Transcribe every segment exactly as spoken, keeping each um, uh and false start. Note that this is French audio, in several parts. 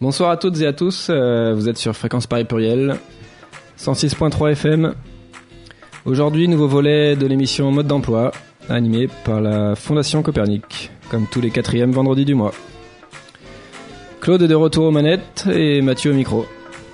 Bonsoir à toutes et à tous, euh, vous êtes sur Fréquence Paris Pluriel, cent six point trois F M. Aujourd'hui, nouveau volet de l'émission Mode d'emploi, animé par la Fondation Copernic, comme tous les quatrièmes vendredis du mois. Claude est de retour aux manettes et Mathieu au micro.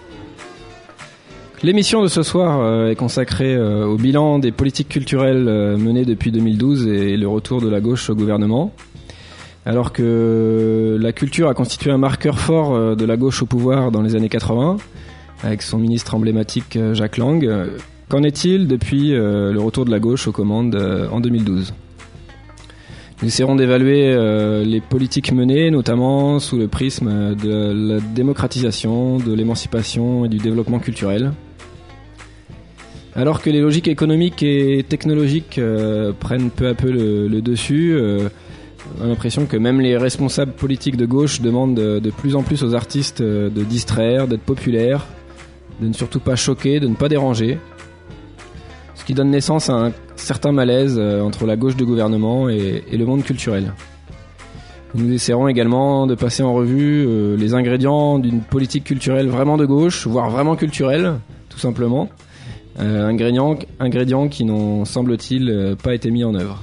L'émission de ce soir euh, est consacrée euh, au bilan des politiques culturelles euh, menées depuis deux mille douze et le retour de la gauche au gouvernement. Alors que la culture a constitué un marqueur fort de la gauche au pouvoir dans les années quatre-vingts, avec son ministre emblématique Jack Lang, qu'en est-il depuis le retour de la gauche aux commandes en deux mille douze ? Nous essaierons d'évaluer les politiques menées, notamment sous le prisme de la démocratisation, de l'émancipation et du développement culturel. Alors que les logiques économiques et technologiques prennent peu à peu le, le dessus, on a l'impression que même les responsables politiques de gauche demandent de, de plus en plus aux artistes de distraire, d'être populaires, de ne surtout pas choquer, de ne pas déranger. Ce qui donne naissance à un certain malaise entre la gauche de gouvernement et, et le monde culturel. Nous essaierons également de passer en revue euh, les ingrédients d'une politique culturelle vraiment de gauche, voire vraiment culturelle, tout simplement. Euh, ingrédients, ingrédients qui n'ont, semble-t-il, pas été mis en œuvre.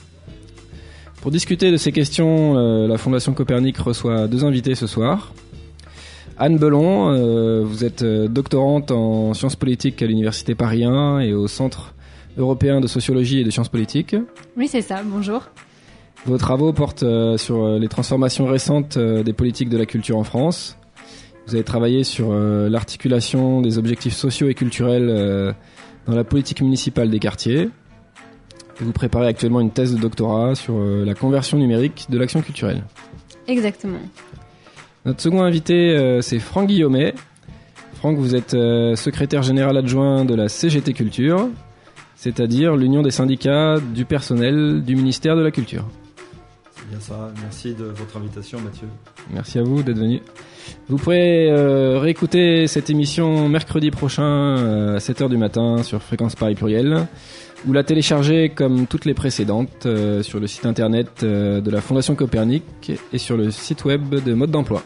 Pour discuter de ces questions, euh, la Fondation Copernic reçoit deux invités ce soir. Anne Belon, euh, vous êtes doctorante en sciences politiques à l'Université Paris un et au Centre européen de sociologie et de sciences politiques. Oui, c'est ça, bonjour. Vos travaux portent euh, sur les transformations récentes euh, des politiques de la culture en France. Vous avez travaillé sur euh, l'articulation des objectifs sociaux et culturels euh, dans la politique municipale des quartiers. Vous préparez actuellement une thèse de doctorat sur euh, la conversion numérique de l'action culturelle. Exactement. Notre second invité, euh, c'est Franck Guillaumet. Franck, vous êtes euh, secrétaire général adjoint de la C G T Culture, c'est-à-dire l'Union des syndicats du personnel du ministère de la Culture. C'est bien ça. Merci de votre invitation, Mathieu. Merci à vous d'être venu. Vous pourrez euh, réécouter cette émission mercredi prochain euh, à sept heures du matin sur Fréquence Paris Pluriel, ou la télécharger comme toutes les précédentes euh, sur le site internet euh, de la Fondation Copernic et sur le site web de Mode d'emploi.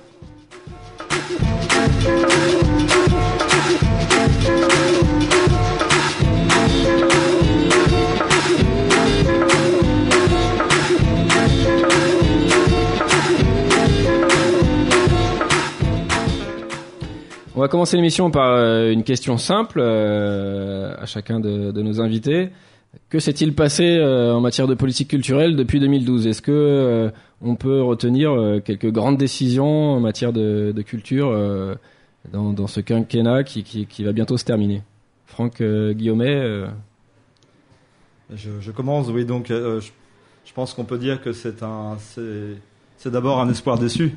On va commencer l'émission par euh, une question simple euh, à chacun de, de nos invités. Que s'est-il passé euh, en matière de politique culturelle depuis deux mille douze ? Est-ce que euh, on peut retenir euh, quelques grandes décisions en matière de, de culture euh, dans, dans ce quinquennat qui, qui, qui va bientôt se terminer ? Franck euh, Guillaumet euh... je, je commence, oui. Donc, euh, je, je pense qu'on peut dire que c'est un, c'est, c'est d'abord un espoir déçu.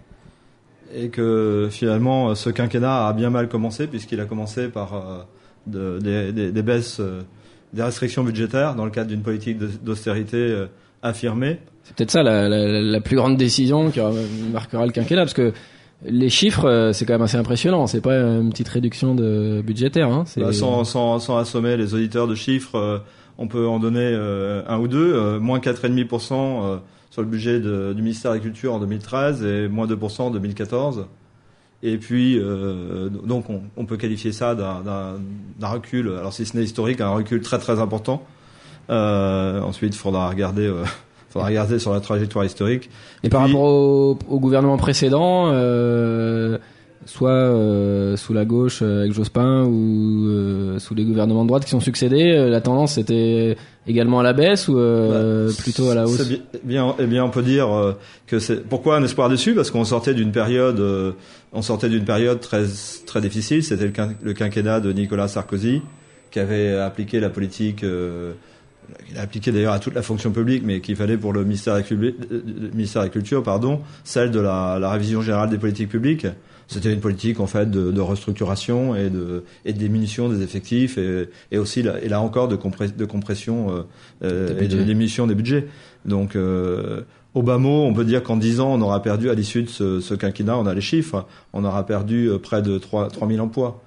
Et que finalement, ce quinquennat a bien mal commencé, puisqu'il a commencé par euh, de, des, des, des baisses, euh, des restrictions budgétaires dans le cadre d'une politique d'austérité euh, affirmée. C'est peut-être ça la, la, la plus grande décision qui marquera le quinquennat, parce que les chiffres, c'est quand même assez impressionnant. C'est pas une petite réduction de budgétaire. Hein, c'est... Bah, sans, sans, sans assommer les auditeurs de chiffres, euh, on peut en donner euh, un ou deux. Euh, moins quatre virgule cinq pour cent euh, sur le budget de, du ministère de la Culture en deux mille treize et moins deux pour cent en deux mille quatorze. Et puis, euh, donc, on, on peut qualifier ça d'un, d'un, d'un recul, alors si ce n'est historique, un recul très très important. Euh, ensuite, il faudra regarder, euh, faudra regarder sur la trajectoire historique. Et, et par puis, rapport au, au gouvernement précédent, euh, soit euh, sous la gauche euh, avec Jospin ou euh, sous les gouvernements de droite qui sont succédés, euh, la tendance était également à la baisse ou euh, bah, plutôt à la hausse? C'est bien, eh bien, on peut dire euh, que c'est pourquoi un espoir déçu, parce qu'on sortait d'une période, euh, on sortait d'une période très très difficile. C'était le, quin, le quinquennat de Nicolas Sarkozy qui avait appliqué la politique, euh, qu'il a appliqué d'ailleurs à toute la fonction publique, mais qu'il fallait pour le ministère de la Culture, le ministère de la Culture, pardon, celle de la, la révision générale des politiques publiques. C'était une politique en fait de, de restructuration et de, et de diminution des effectifs et, et aussi là, et là encore de, compress, de compression euh, et de diminution des budgets. Donc euh, au bas mot, on peut dire qu'en dix ans, on aura perdu à l'issue de ce, ce quinquennat, on a les chiffres, on aura perdu près de trois mille emplois.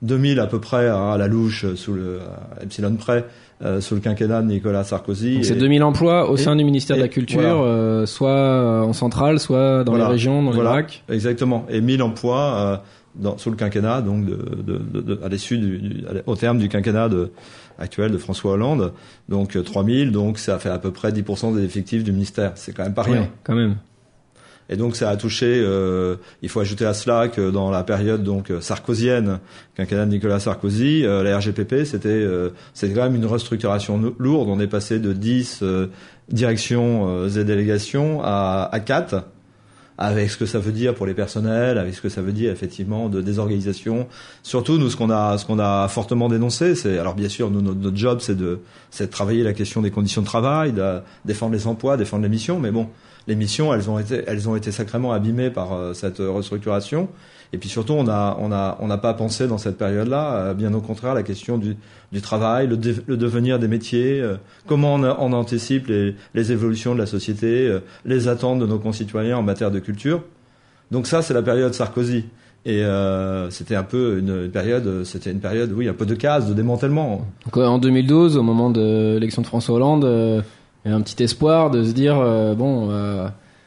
deux mille à peu près à la louche, sous le à epsilon près, euh, sous le quinquennat de Nicolas Sarkozy. Donc c'est deux mille emplois au et, sein du ministère de la Culture, voilà. euh, soit en centrale, soit dans voilà. les régions, dans voilà. les braques. Exactement. Et mille emplois euh, dans, sous le quinquennat, donc de, de, de, de, à l'issue du, du, au terme du quinquennat de, actuel de François Hollande. Donc euh, trois mille, donc ça fait à peu près dix pour cent des effectifs du ministère. C'est quand même pas rien. Ouais, quand même. Et donc ça a touché. Euh, il faut ajouter à cela que dans la période donc sarkozienne, quinquennat de Nicolas Sarkozy, euh, la R G P P, c'était euh, c'était quand même une restructuration lourde. On est passé de dix euh, directions euh, et délégations à, à quatre, avec ce que ça veut dire pour les personnels, avec ce que ça veut dire effectivement de désorganisation. Surtout nous, ce qu'on a ce qu'on a fortement dénoncé, c'est alors bien sûr nous notre, notre job c'est de c'est de travailler la question des conditions de travail, de défendre les emplois, défendre les missions, mais bon. Les missions, elles ont été, elles ont été sacrément abîmées par euh, cette restructuration. Et puis surtout, on a, on a, on n'a pas pensé dans cette période-là, euh, bien au contraire, la question du, du travail, le, de, le devenir des métiers, euh, comment on, on anticipe les, les évolutions de la société, euh, les attentes de nos concitoyens en matière de culture. Donc ça, c'est la période Sarkozy. Et euh, c'était un peu une, une période, c'était une période, oui, un peu de casse, de démantèlement. Donc en deux mille douze, au moment de l'élection de François Hollande. Euh... Il y a un petit espoir de se dire euh, bon, euh,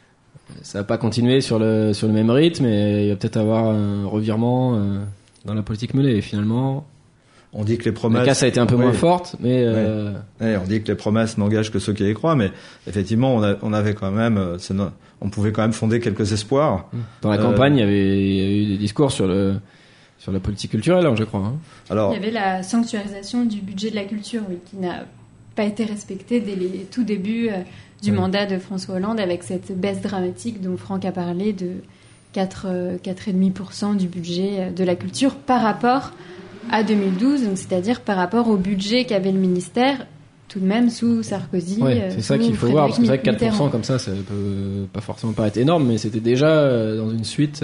ça va pas continuer sur le sur le même rythme, et il va peut-être avoir un revirement euh, dans la politique menée. Et finalement, on dit que les promesses. La casse a été un peu oui. moins forte, mais euh... oui. Oui, on dit que les promesses n'engagent que ceux qui y croient, mais effectivement, on, a, on avait quand même, on pouvait quand même fonder quelques espoirs. Dans la euh... campagne, il y avait, il y a eu des discours sur le sur la politique culturelle, je crois. Hein. Alors, il y avait la sanctuarisation du budget de la culture, oui, qui n'a pas été respecté dès les tout débuts euh, du oui. mandat de François Hollande, avec cette baisse dramatique dont Franck a parlé de quatre virgule cinq pour cent du budget de la culture par rapport à deux mille douze, donc c'est-à-dire par rapport au budget qu'avait le ministère tout de même sous Sarkozy. Ouais, c'est ça qu'il faut voir, parce que c'est vrai que quatre pour cent comme ça, ça peut pas forcément paraître énorme, mais c'était déjà dans une suite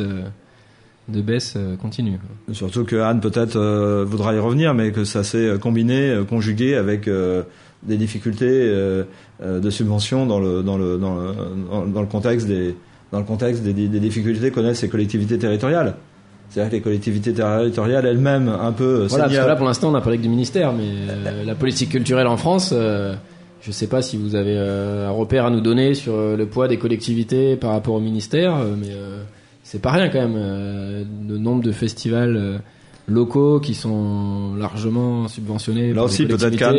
de baisse continue. Surtout que Anne peut-être euh, voudra y revenir, mais que ça s'est combiné, conjugué avec euh, des difficultés euh, de subvention dans le dans le dans le dans le contexte des dans le contexte des, des difficultés que connaissent les collectivités territoriales. C'est-à-dire que les collectivités territoriales elles-mêmes un peu. Voilà, parce que là pour l'instant on n'a pas parlé que du ministère, mais euh, la politique culturelle en France, euh, je sais pas si vous avez euh, un repère à nous donner sur euh, le poids des collectivités par rapport au ministère, euh, mais euh, c'est pas rien quand même. Euh, le nombre de festivals euh, locaux qui sont largement subventionnés. Là aussi, peut-être qu'Anne,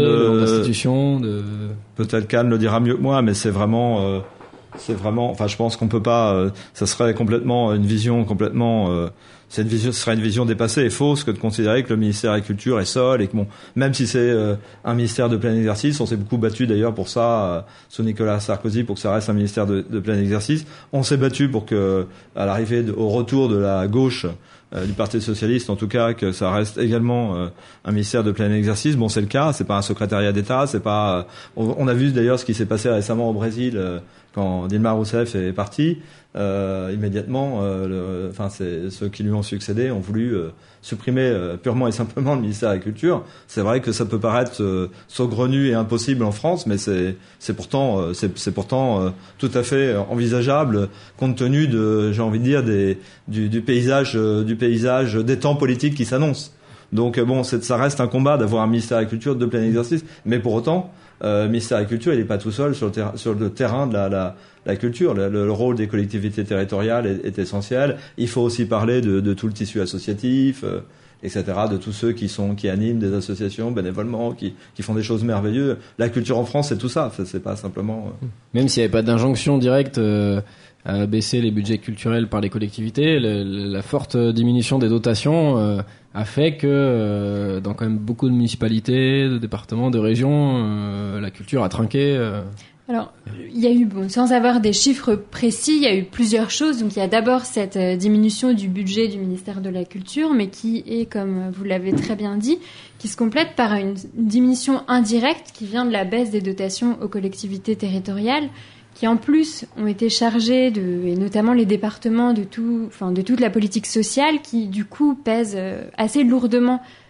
de... peut-être qu'Anne le dira mieux que moi, mais c'est vraiment, euh, c'est vraiment. Enfin, je pense qu'on peut pas. Euh, ça serait complètement une vision complètement. Euh, cette vision, ce serait une vision dépassée et fausse que de considérer que le ministère de la Culture est seul et que bon, même si c'est euh, un ministère de plein exercice, on s'est beaucoup battu d'ailleurs pour ça euh, sous Nicolas Sarkozy pour que ça reste un ministère de, de plein exercice. On s'est battu pour que, à l'arrivée, de, au retour de la gauche. Euh, du Parti socialiste, en tout cas, que ça reste également euh, un ministère de plein exercice. Bon, c'est le cas. C'est pas un secrétariat d'État. C'est pas. Euh, on, on a vu d'ailleurs ce qui s'est passé récemment au Brésil euh, quand Dilma Rousseff est partie. Euh, immédiatement, euh, le, enfin, c'est ceux qui lui ont succédé ont voulu euh, supprimer euh, purement et simplement le ministère de la Culture. C'est vrai que ça peut paraître euh, saugrenu et impossible en France, mais c'est c'est pourtant euh, c'est, c'est pourtant euh, tout à fait envisageable compte tenu de, j'ai envie de dire, des du, du paysage euh, du paysage des temps politiques qui s'annoncent. Donc bon, c'est, ça reste un combat d'avoir un ministère de la Culture de plein exercice, mais pour autant, euh, le ministère de la Culture, il n'est pas tout seul sur le, ter- sur le terrain de la, la, la culture. Le, le rôle des collectivités territoriales est, est essentiel. Il faut aussi parler de, de tout le tissu associatif, euh, et cetera, de tous ceux qui sont qui animent des associations bénévolement, qui, qui font des choses merveilleuses. La culture en France, c'est tout ça. C'est, c'est pas simplement. Euh... Même s'il n'y avait pas d'injonction directe. Euh... à baisser les budgets culturels par les collectivités, le, la forte diminution des dotations euh, a fait que euh, dans quand même beaucoup de municipalités, de départements, de régions, euh, la culture a trinqué. Euh. Alors, il y a eu, bon, sans avoir des chiffres précis, il y a eu plusieurs choses. Donc, il y a d'abord cette euh, diminution du budget du ministère de la Culture, mais qui est, comme vous l'avez très bien dit, qui se complète par une, une diminution indirecte qui vient de la baisse des dotations aux collectivités territoriales, qui en plus ont été chargés de, et notamment les départements, de tout, enfin de toute la politique sociale, qui du coup pèse assez lourdement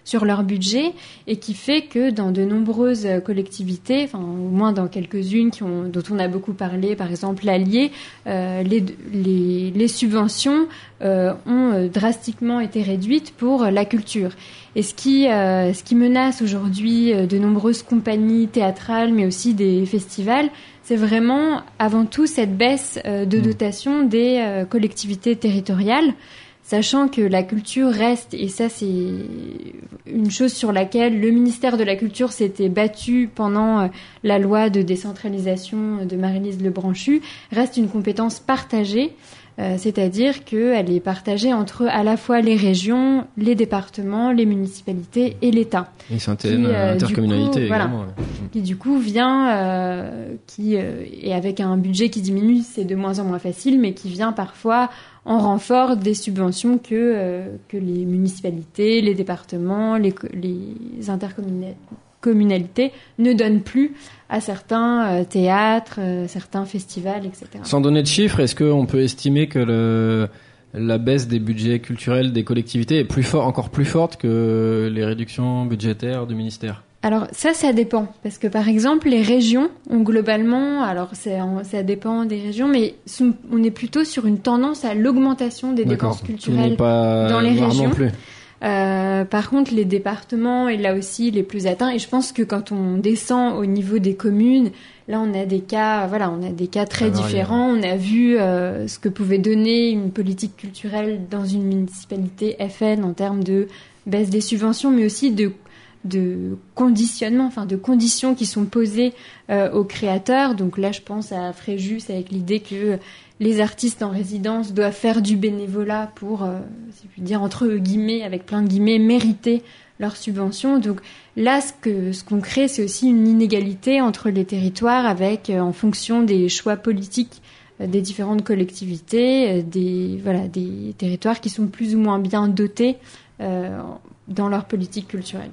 sur leur budget et qui fait que dans de nombreuses collectivités, enfin au moins dans quelques-unes qui ont, dont on a beaucoup parlé, par exemple l'Allier, euh, les, les, les subventions euh, ont drastiquement été réduites pour la culture. Et ce qui, euh, ce qui menace aujourd'hui de nombreuses compagnies théâtrales, mais aussi des festivals, c'est vraiment avant tout cette baisse euh, de dotation des euh, collectivités territoriales, sachant que la culture reste, et ça c'est une chose sur laquelle le ministère de la Culture s'était battu pendant euh, la loi de décentralisation de Maryse Lebranchu, reste une compétence partagée. Euh, c'est-à-dire qu'elle est partagée entre à la fois les régions, les départements, les municipalités et l'État. Et c'est une euh, intercommunalité, voilà, également. Ouais. Qui du coup vient, euh, qui euh, et avec un budget qui diminue, c'est de moins en moins facile, mais qui vient parfois en renfort des subventions que euh, que les municipalités, les départements, les, les intercommunalités ne donnent plus à certains euh, théâtres, euh, certains festivals, et cetera. Sans donner de chiffres, est-ce qu'on peut estimer que le, la baisse des budgets culturels des collectivités est plus fort, encore plus forte que les réductions budgétaires du ministère ? Alors ça, ça dépend, parce que par exemple les régions ont globalement, alors c'est, ça dépend des régions, mais sont, on est plutôt sur une tendance à l'augmentation des D'accord. dépenses culturelles pas dans les régions. Non plus. Euh, par contre, les départements, et là aussi les plus atteints, et je pense que quand on descend au niveau des communes, là on a des cas, voilà, on a des cas très Alors, différents. On a vu euh, ce que pouvait donner une politique culturelle dans une municipalité F N en termes de baisse des subventions, mais aussi de de conditionnement, enfin de conditions qui sont posées euh, aux créateurs. Donc là, je pense à Fréjus avec l'idée que les artistes en résidence doivent faire du bénévolat pour, euh, si je puis dire, entre guillemets, avec plein de guillemets, mériter leurs subventions. Donc là, ce que ce qu'on crée, c'est aussi une inégalité entre les territoires, avec, euh, en fonction des choix politiques euh, des différentes collectivités, euh, des voilà, des territoires qui sont plus ou moins bien dotés euh, dans leur politique culturelle.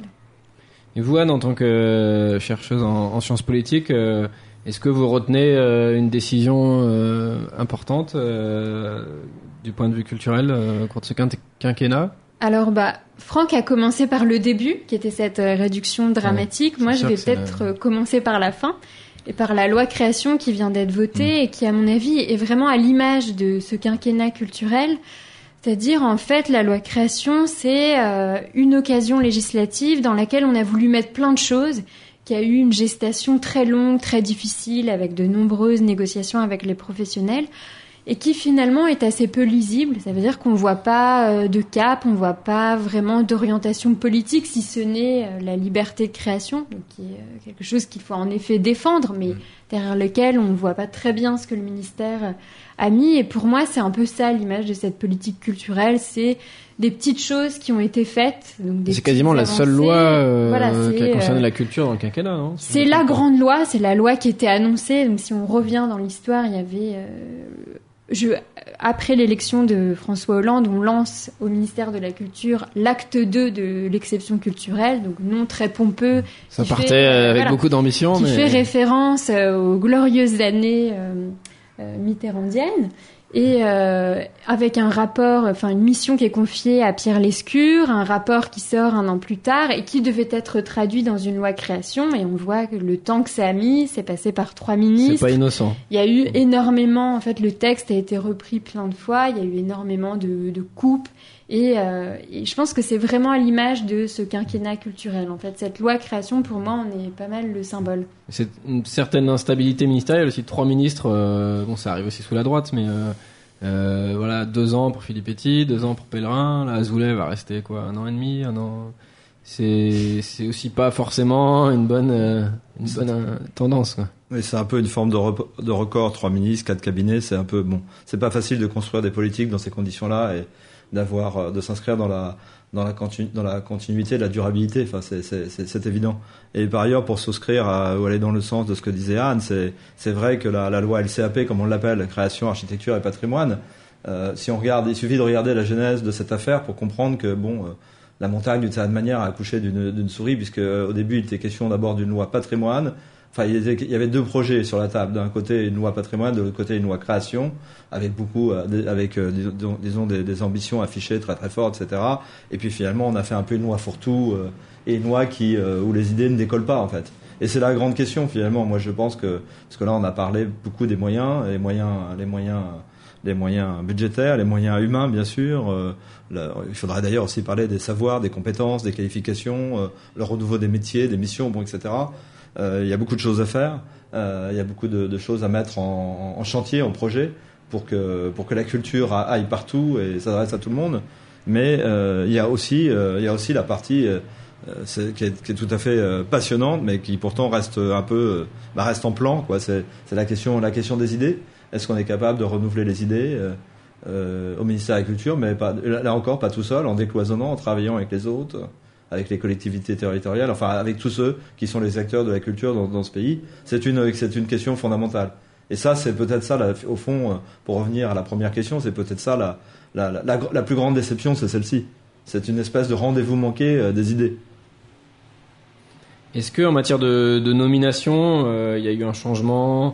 Et vous, Anne, en tant que chercheuse en, en sciences politiques, euh, est-ce que vous retenez euh, une décision euh, importante euh, du point de vue culturel euh, au cours de ce quinquennat ? Alors, bah, Franck a commencé par le début, qui était cette euh, réduction dramatique. Ouais, Moi, je vais peut-être la... commencer par la fin, et par la loi création qui vient d'être votée, mmh. et qui, à mon avis, est vraiment à l'image de ce quinquennat culturel. C'est-à-dire, en fait, la loi création, c'est euh, une occasion législative dans laquelle on a voulu mettre plein de choses, qui a eu une gestation très longue, très difficile, avec de nombreuses négociations avec les professionnels, et qui finalement est assez peu lisible. Ça veut dire qu'on ne voit pas euh, de cap, on ne voit pas vraiment d'orientation politique, si ce n'est euh, la liberté de création, donc qui est euh, quelque chose qu'il faut en effet défendre, mais derrière lequel on ne voit pas très bien ce que le ministère a mis. Et pour moi, c'est un peu ça l'image de cette politique culturelle, c'est des petites choses qui ont été faites. Donc des c'est quasiment la avancées. seule loi euh, voilà, qui a concerné euh, la culture dans le quinquennat, non ? C'est la grande loi, c'est la loi qui était annoncée. Donc si on revient dans l'histoire, il y avait... Euh, je, après l'élection de François Hollande, on lance au ministère de la Culture l'acte deux de l'exception culturelle, donc nom très pompeux. Ça partait fait, euh, avec voilà, beaucoup d'ambition. Qui mais... fait référence euh, aux glorieuses années euh, euh, mitterrandiennes. Et euh, avec un rapport, enfin une mission qui est confiée à Pierre Lescure, un rapport qui sort un an plus tard et qui devait être traduit dans une loi création. Et on voit que le temps que ça a mis, c'est passé par trois ministres. C'est pas innocent. Il y a eu énormément, en fait, le texte a été repris plein de fois. Il y a eu énormément de, de coupes. Et, euh, et je pense que c'est vraiment à l'image de ce quinquennat culturel. En fait, cette loi création, pour moi, on est pas mal le symbole. C'est une certaine instabilité ministérielle aussi. Trois ministres, euh, bon, ça arrive aussi sous la droite, mais euh, euh, voilà, deux ans pour Filippetti, deux ans pour Pellerin. Là, Azoulay va rester quoi, un an et demi, un an. C'est c'est aussi pas forcément une bonne euh, une bonne euh, tendance, quoi. Oui, c'est un peu une forme de, rep- de record. Trois ministres, quatre cabinets, c'est un peu bon. C'est pas facile de construire des politiques dans ces conditions-là et d'avoir de s'inscrire dans la dans la continu, dans la continuité, de la durabilité. Enfin, c'est c'est c'est, c'est évident. Et par ailleurs, pour souscrire à, ou aller dans le sens de ce que disait Anne, c'est c'est vrai que la, la loi L C A P, comme on l'appelle, création, architecture et patrimoine. Euh, si on regarde, il suffit de regarder la genèse de cette affaire pour comprendre que bon, euh, la montagne d'une certaine manière a accouché d'une d'une souris, puisque euh, au début il était question d'abord d'une loi patrimoine. enfin, il y, avait, il y avait deux projets sur la table. D'un côté, une loi patrimoine, de l'autre côté, une loi création, avec beaucoup, avec, euh, disons, disons des, des ambitions affichées très très fortes, et cetera. Et puis finalement, on a fait un peu une loi fourre-tout, euh, et une loi qui, euh, où les idées ne décollent pas, en fait. Et c'est la grande question, finalement. Moi, je pense que, parce que là, on a parlé beaucoup des moyens, les moyens, les moyens, les moyens budgétaires, les moyens humains, bien sûr. Euh, là, il faudrait d'ailleurs aussi parler des savoirs, des compétences, des qualifications, euh, le renouveau des métiers, des missions, bon, et cetera. Euh, il y a beaucoup de choses à faire. Euh, il y a beaucoup de, de choses à mettre en, en chantier, en projet, pour que pour que la culture aille partout et s'adresse à tout le monde. Mais euh, il y a aussi euh, il y a aussi la partie euh, c'est, qui, est, qui est tout à fait euh, passionnante, mais qui pourtant reste un peu euh, bah, reste en plan, quoi. C'est, c'est la question la question des idées. Est-ce qu'on est capable de renouveler les idées euh, euh, au ministère de la Culture, mais pas, là encore pas tout seul, en décloisonnant, en travaillant avec les autres, avec les collectivités territoriales, enfin avec tous ceux qui sont les acteurs de la culture dans, dans ce pays. C'est une c'est une question fondamentale. Et ça, c'est peut-être ça, là, au fond, pour revenir à la première question, c'est peut-être ça la la, la, la, la plus grande déception, c'est celle-ci. C'est une espèce de rendez-vous manqué euh, des idées. Est-ce que en matière de, de nomination, euh, il y a eu un changement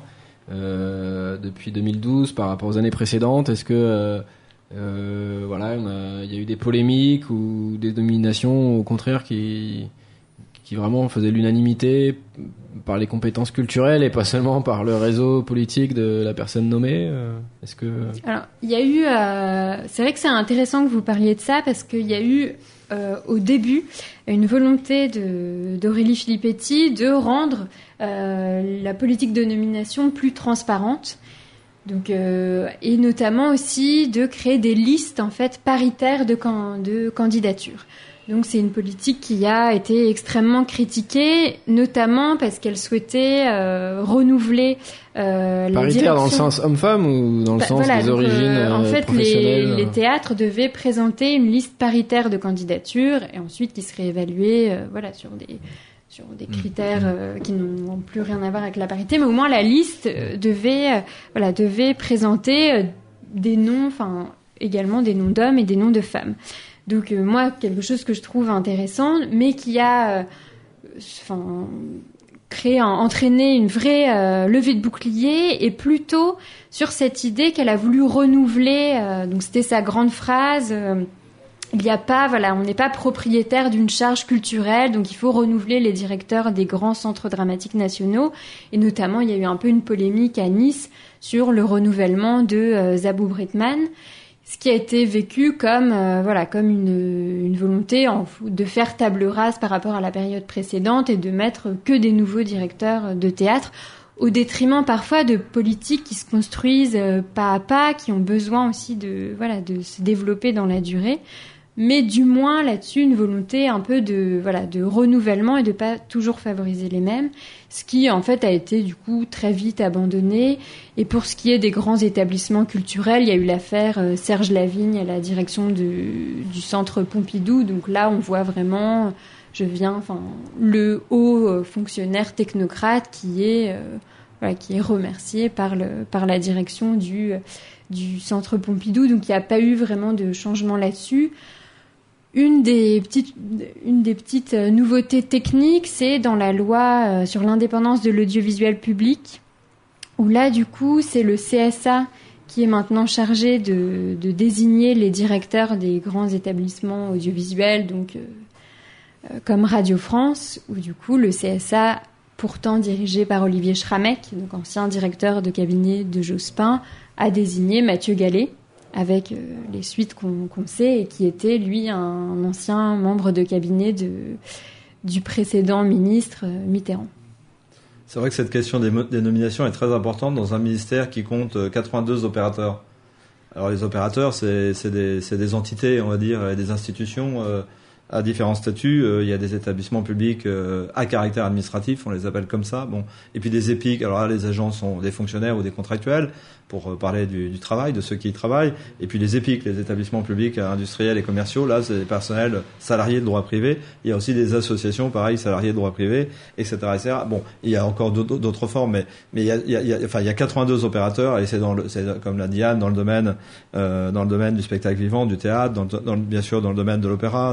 euh, depuis deux mille douze par rapport aux années précédentes? Est-ce que euh, euh, voilà, on a, il y a eu des polémiques ou des nominations au contraire qui qui vraiment faisaient l'unanimité par les compétences culturelles et pas seulement par le réseau politique de la personne nommée? Est-ce que Alors, il y a eu, euh, c'est vrai que c'est intéressant que vous parliez de ça parce qu'il y a eu euh, au début une volonté de, d'Aurélie Filippetti de rendre euh, la politique de nomination plus transparente. Donc, euh, et notamment aussi de créer des listes en fait paritaires de, can- de candidatures. Donc c'est une politique qui a été extrêmement critiquée, notamment parce qu'elle souhaitait euh, renouveler euh, la paritaire direction... dans le sens homme-femme ou dans le bah, sens voilà, des donc, origines euh, en fait, professionnelles? les, les théâtres devaient présenter une liste paritaire de candidatures et ensuite qui serait évaluée, euh, voilà, sur des sur des critères euh, qui n'ont plus rien à voir avec la parité, mais au moins la liste euh, devait, euh, voilà, devait présenter euh, des noms, enfin également des noms d'hommes et des noms de femmes. Donc euh, moi, quelque chose que je trouve intéressant, mais qui a, euh, enfin, créé, un, entraîné une vraie euh, levée de bouclier, et plutôt sur cette idée qu'elle a voulu renouveler. Euh, donc c'était sa grande phrase. Euh, il n'y a pas, voilà, on n'est pas propriétaire d'une charge culturelle, donc il faut renouveler les directeurs des grands centres dramatiques nationaux. Et notamment, il y a eu un peu une polémique à Nice sur le renouvellement de euh, Zabou Britman. Ce qui a été vécu comme euh, voilà comme une, une volonté en, de faire table rase par rapport à la période précédente et de mettre que des nouveaux directeurs de théâtre, au détriment parfois de politiques qui se construisent euh, pas à pas, qui ont besoin aussi de voilà de se développer dans la durée. Mais du moins là-dessus une volonté un peu de voilà de renouvellement et de pas toujours favoriser les mêmes, ce qui en fait a été du coup très vite abandonné. Et pour ce qui est des grands établissements culturels, il y a eu l'affaire euh, Serge Lavigne à la direction de, du centre Pompidou. Donc là on voit vraiment, je viens, enfin le haut euh, fonctionnaire technocrate qui est euh, voilà qui est remercié par le par la direction du euh, du centre Pompidou. Donc il n'y a pas eu vraiment de changement là-dessus. Une des petites, une des petites nouveautés techniques, c'est dans la loi sur l'indépendance de l'audiovisuel public, où là, du coup, c'est le C S A qui est maintenant chargé de, de désigner les directeurs des grands établissements audiovisuels, donc euh, comme Radio France, où du coup, le C S A, pourtant dirigé par Olivier Schrammeck, donc ancien directeur de cabinet de Jospin, a désigné Mathieu Gallet, avec euh, les suites qu'on, qu'on sait, et qui était, lui, un, un ancien membre de cabinet de, du précédent ministre euh, Mitterrand. C'est vrai que cette question des, mo- des nominations est très importante dans un ministère qui compte quatre-vingt-deux opérateurs. Alors les opérateurs, c'est, c'est, des, c'est des entités, on va dire, et des institutions euh, à différents statuts. Euh, il y a des établissements publics euh, à caractère administratif, on les appelle comme ça. Bon, et puis des EPIC. Alors là, les agents sont des fonctionnaires ou des contractuels, pour parler du, du travail, de ceux qui y travaillent. Et puis les EPIC, les établissements publics industriels et commerciaux, là, c'est des personnels salariés de droit privé. Il y a aussi des associations, pareil, salariés de droit privé, et cetera, et cetera. Bon, il y a encore d'autres, d'autres formes, mais, mais il y a, il y a, enfin, il y a quatre-vingt-deux opérateurs, et c'est dans le, c'est comme l'a dit Anne, dans le domaine, euh, dans le domaine du spectacle vivant, du théâtre, dans, le, dans le, bien sûr, dans le domaine de l'opéra, de,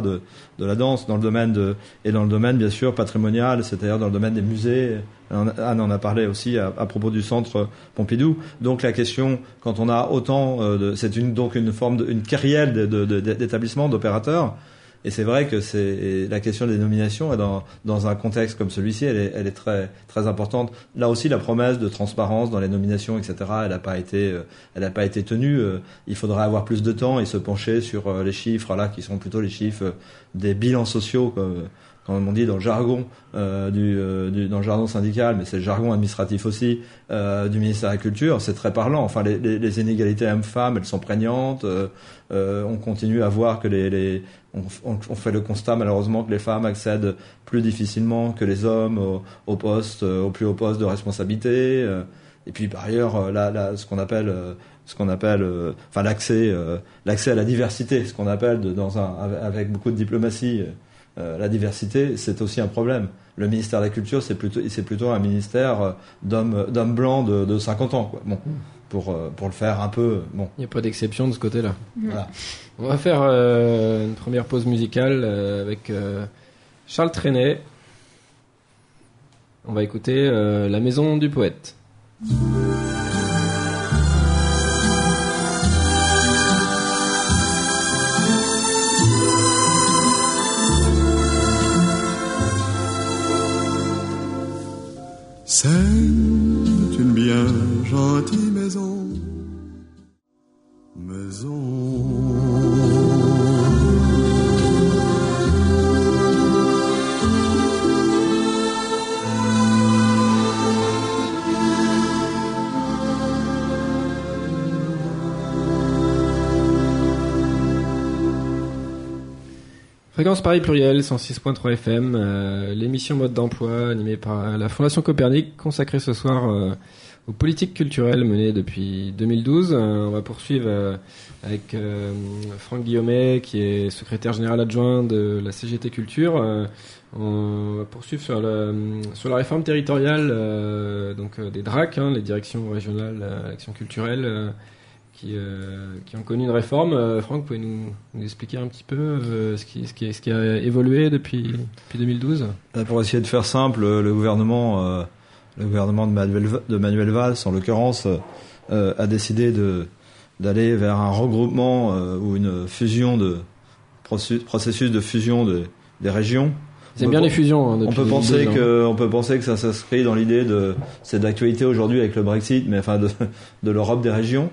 de la danse, dans le domaine de, et dans le domaine bien sûr patrimonial, c'est-à-dire dans le domaine des musées. Anne en a parlé aussi à, à propos du centre Pompidou. Donc la question, quand on a autant, euh, de, c'est une, donc une forme de, une kyrielle de, de, de, d'établissements, d'opérateurs. Et c'est vrai que c'est la question des nominations dans dans un contexte comme celui-ci, elle est elle est très très importante. Là aussi, la promesse de transparence dans les nominations, et cetera, elle n'a pas été elle a pas été tenue. Il faudra avoir plus de temps et se pencher sur les chiffres là qui sont plutôt les chiffres des bilans sociaux, comme comme on dit dans le jargon euh, du, euh, du dans le jargon syndical, mais c'est le jargon administratif aussi euh, du ministère de la Culture. C'est très parlant. Enfin, les, les, les inégalités hommes-femmes, elles sont prégnantes. Euh, euh, on continue à voir que les, les on, on, on fait le constat malheureusement que les femmes accèdent plus difficilement que les hommes au, au poste, au plus haut poste de responsabilité. Euh, et puis par ailleurs, là, là, ce qu'on appelle euh, ce qu'on appelle euh, enfin l'accès euh, l'accès à la diversité, ce qu'on appelle de, dans un avec beaucoup de diplomatie. Euh, la diversité, c'est aussi un problème. Le ministère de la Culture, c'est plutôt, c'est plutôt un ministère d'hommes, d'hommes blancs de, de cinquante ans, quoi. Bon, pour pour le faire un peu. Bon. Il n'y a pas d'exception de ce côté-là. Voilà. On va faire euh, une première pause musicale euh, avec euh, Charles Trenet. On va écouter euh, La Maison du Poète. C'est une bien gentille maison, maison. Fréquence Paris Pluriel, cent six point trois F M, euh, l'émission Mode d'emploi animée par la Fondation Copernic, consacrée ce soir euh, aux politiques culturelles menées depuis deux mille douze. Euh, on va poursuivre euh, avec euh, Franck Guillaumet, qui est secrétaire général adjoint de la C G T Culture. Euh, on va poursuivre sur, le, sur la réforme territoriale euh, donc euh, des D R A C, hein, les directions régionales d'action culturelle, euh, Qui, euh, qui ont connu une réforme. Euh, Franck, vous pouvez nous, nous expliquer un petit peu euh, ce, qui, ce, qui, ce qui a évolué depuis, depuis deux mille douze? Pour essayer de faire simple, le gouvernement, euh, le gouvernement de Manuel, de Manuel Valls, en l'occurrence, euh, a décidé de, d'aller vers un regroupement euh, ou une fusion de processus de fusion de, des régions. C'est bien les fusions. Hein, on peut penser que, on peut penser que ça s'inscrit dans l'idée de, c'est d'actualité aujourd'hui avec le Brexit, mais enfin de, de l'Europe des régions.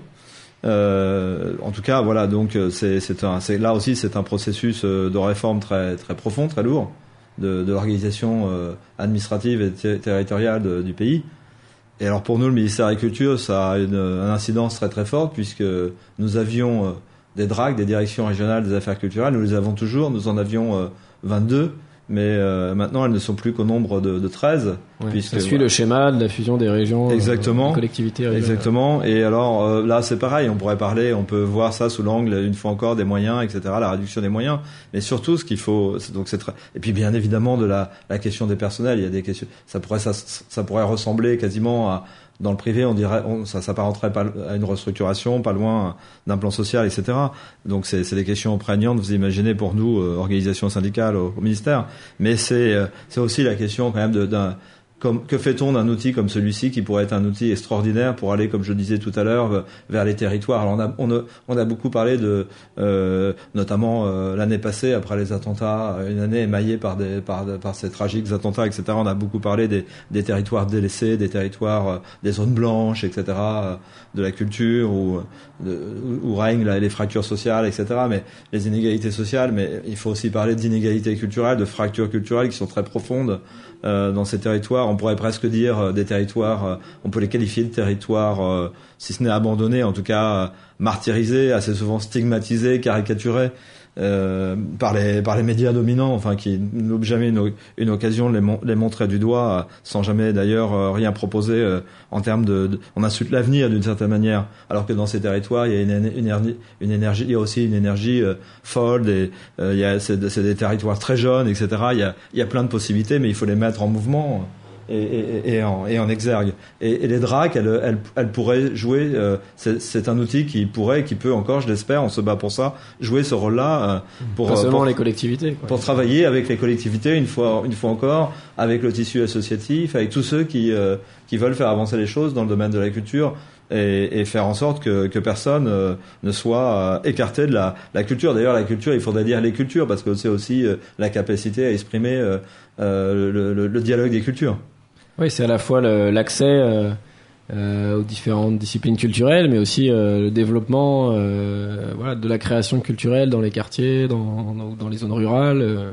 Euh, en tout cas, voilà. Donc, c'est, c'est un, c'est là aussi, c'est un processus de réforme très, très profond, très lourd, de, de l'organisation euh, administrative et ter- territoriale de, du pays. Et alors, pour nous, le ministère de la Culture, ça a une, une incidence très très forte puisque nous avions euh, des D R A C, des directions régionales des affaires culturelles. Nous les avons toujours. Nous en avions euh, vingt-deux. Mais euh, maintenant, elles ne sont plus qu'au nombre de, de treize. Ouais, puisque, ça suit voilà. le schéma de la fusion des régions, exactement, euh, des collectivités régionales. Exactement. Et alors euh, là, c'est pareil. On pourrait parler, on peut voir ça sous l'angle, une fois encore, des moyens, et cetera. La réduction des moyens. Mais surtout, ce qu'il faut, c'est, donc c'est très... Et puis, bien évidemment, de la, la question des personnels. Il y a des questions. Ça pourrait, ça, ça pourrait ressembler quasiment à. Dans le privé, on dirait, on, ça s'apparenterait pas à une restructuration, pas loin d'un plan social, et cetera. Donc c'est, c'est des questions prégnantes. Vous imaginez pour nous, euh, organisation syndicale au, au ministère, mais c'est, euh, c'est aussi la question quand même de, d'un, comme, que fait-on d'un outil comme celui-ci qui pourrait être un outil extraordinaire pour aller, comme je le disais tout à l'heure, vers les territoires. Alors on a, on a, on a beaucoup parlé de, euh, notamment euh, l'année passée après les attentats, une année émaillée par des, par, par ces tragiques attentats, et cetera. On a beaucoup parlé des, des territoires délaissés, des territoires, euh, des zones blanches, et cetera. Euh, de la culture où, de, où règnent là, les fractures sociales, et cetera. Mais les inégalités sociales, mais il faut aussi parler d'inégalités culturelles, de fractures culturelles qui sont très profondes. Euh, dans ces territoires, on pourrait presque dire euh, des territoires, euh, on peut les qualifier de territoires, euh, si ce n'est abandonnés, en tout cas euh, martyrisés, assez souvent stigmatisés, caricaturés euh, par les par les médias dominants, enfin qui n'oublient jamais une, une occasion de les, mon- les montrer du doigt, euh, sans jamais d'ailleurs euh, rien proposer euh, en termes de, de, on insulte l'avenir d'une certaine manière, alors que dans ces territoires il y a une, une, énergie, une énergie, il y a aussi une énergie euh, folle, et euh, il y a c'est, c'est des territoires très jeunes, et cetera. Il y a il y a plein de possibilités, mais il faut les mettre en mouvement. et, et, et, en, et en exergue. Et, et les D R A C, elles, elles, elles pourraient jouer, euh, c'est, c'est un outil qui pourrait, qui peut encore, je l'espère, on se bat pour ça, jouer ce rôle-là euh, pour, Pas seulement pour, les collectivités, quoi. Pour travailler avec les collectivités, une fois, une fois encore, avec le tissu associatif, avec tous ceux qui, euh, qui veulent faire avancer les choses dans le domaine de la culture. Et, et faire en sorte que, que personne euh, ne soit euh, écarté de la, la culture. D'ailleurs, la culture, il faudrait dire les cultures, parce que c'est aussi euh, la capacité à exprimer euh, euh, le, le, le dialogue des cultures. Oui, c'est à la fois le, l'accès euh, euh, aux différentes disciplines culturelles, mais aussi euh, le développement euh, voilà, de la création culturelle dans les quartiers, dans, dans, dans les zones rurales, euh,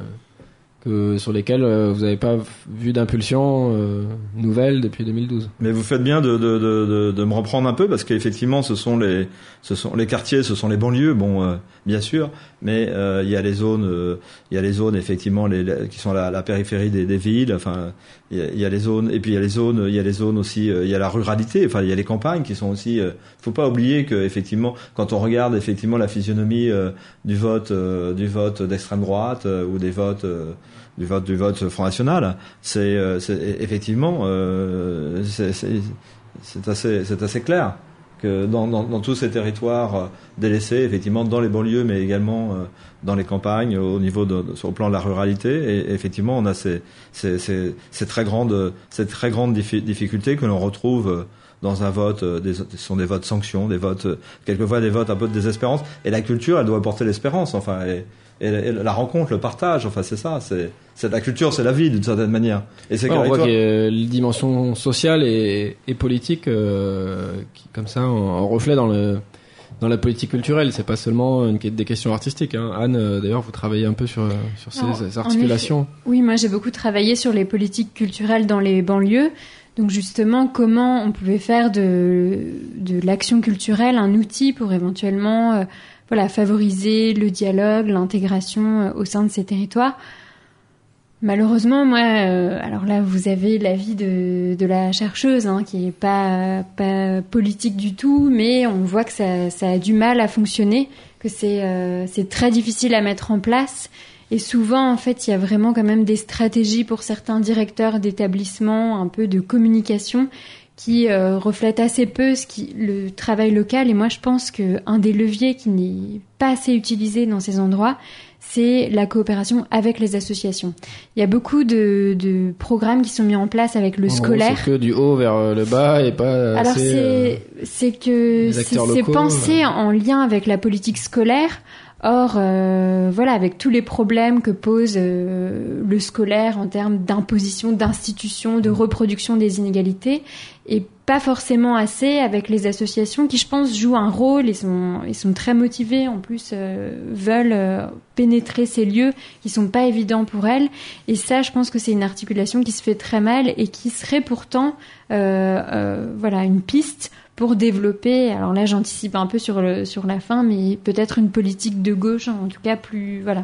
que, sur lesquelles euh, vous n'avez pas vu d'impulsion euh, nouvelle depuis deux mille douze. Mais vous faites bien de, de, de, de, de me reprendre un peu, parce qu'effectivement, ce sont les, ce sont les quartiers, ce sont les banlieues, bon, euh, bien sûr, mais euh, il y a les zones, euh, il y a les zones effectivement, les, les, qui sont la, la périphérie des, des villes. Enfin, il y, a, il y a les zones, et puis il y a les zones, il y a les zones aussi, euh, il y a la ruralité. Enfin, il y a les campagnes qui sont aussi. Euh, faut pas oublier que effectivement, quand on regarde effectivement la physionomie euh, du vote, euh, du vote d'extrême droite euh, ou des votes. Euh, du vote du vote Front National, c'est, euh, c'est effectivement euh, c'est, c'est, c'est assez c'est assez clair que dans, dans, dans tous ces territoires euh, délaissés, effectivement dans les banlieues, mais également euh, dans les campagnes, au niveau de, de sur le plan de la ruralité, et, et effectivement on a ces ces ces, ces très grandes ces très grandes diffi- difficultés que l'on retrouve euh, dans un vote, euh, des, ce sont des votes sanctions, des votes euh, quelquefois des votes un peu de désespérance. Et la culture, elle doit apporter l'espérance, enfin. Et, Et, et la rencontre, le partage, enfin c'est ça, c'est, c'est la culture, c'est la vie d'une certaine manière. Et c'est ouais, on voit toi... qu'il y a une dimension sociale et, et politique euh, qui, comme ça, en, en reflet dans le dans la politique culturelle. C'est pas seulement une, des questions artistiques. Hein. Anne, euh, d'ailleurs, vous travaillez un peu sur sur ces, Alors, ces articulations. Oui, moi j'ai beaucoup travaillé sur les politiques culturelles dans les banlieues. Donc justement, comment on pouvait faire de de l'action culturelle un outil pour éventuellement euh, voilà, favoriser le dialogue, l'intégration au sein de ces territoires. Malheureusement, moi, euh, alors là, vous avez l'avis de, de la chercheuse, hein, qui est pas, pas politique du tout, mais on voit que ça, ça a du mal à fonctionner, que c'est, euh, c'est très difficile à mettre en place. Et souvent, en fait, il y a vraiment quand même des stratégies pour certains directeurs d'établissements, un peu de communication, qui euh, reflète assez peu ce qui, le travail local. Et moi, je pense qu'un des leviers qui n'est pas assez utilisé dans ces endroits, c'est la coopération avec les associations. Il y a beaucoup de, de programmes qui sont mis en place avec le en scolaire. Gros, c'est que du haut vers le bas et pas Alors, assez, c'est, euh, c'est que c'est, c'est pensé euh... en lien avec la politique scolaire. Or, euh, voilà, avec tous les problèmes que pose euh, le scolaire en termes d'imposition, d'institution, de reproduction des inégalités, et pas forcément assez avec les associations qui, je pense, jouent un rôle et sont, et sont très motivées, en plus, euh, veulent euh, pénétrer ces lieux qui sont pas évidents pour elles. Et ça, je pense que c'est une articulation qui se fait très mal et qui serait pourtant, euh, euh, voilà, une piste pour développer, alors là j'anticipe un peu sur le sur la fin, mais peut-être une politique de gauche, en tout cas plus voilà,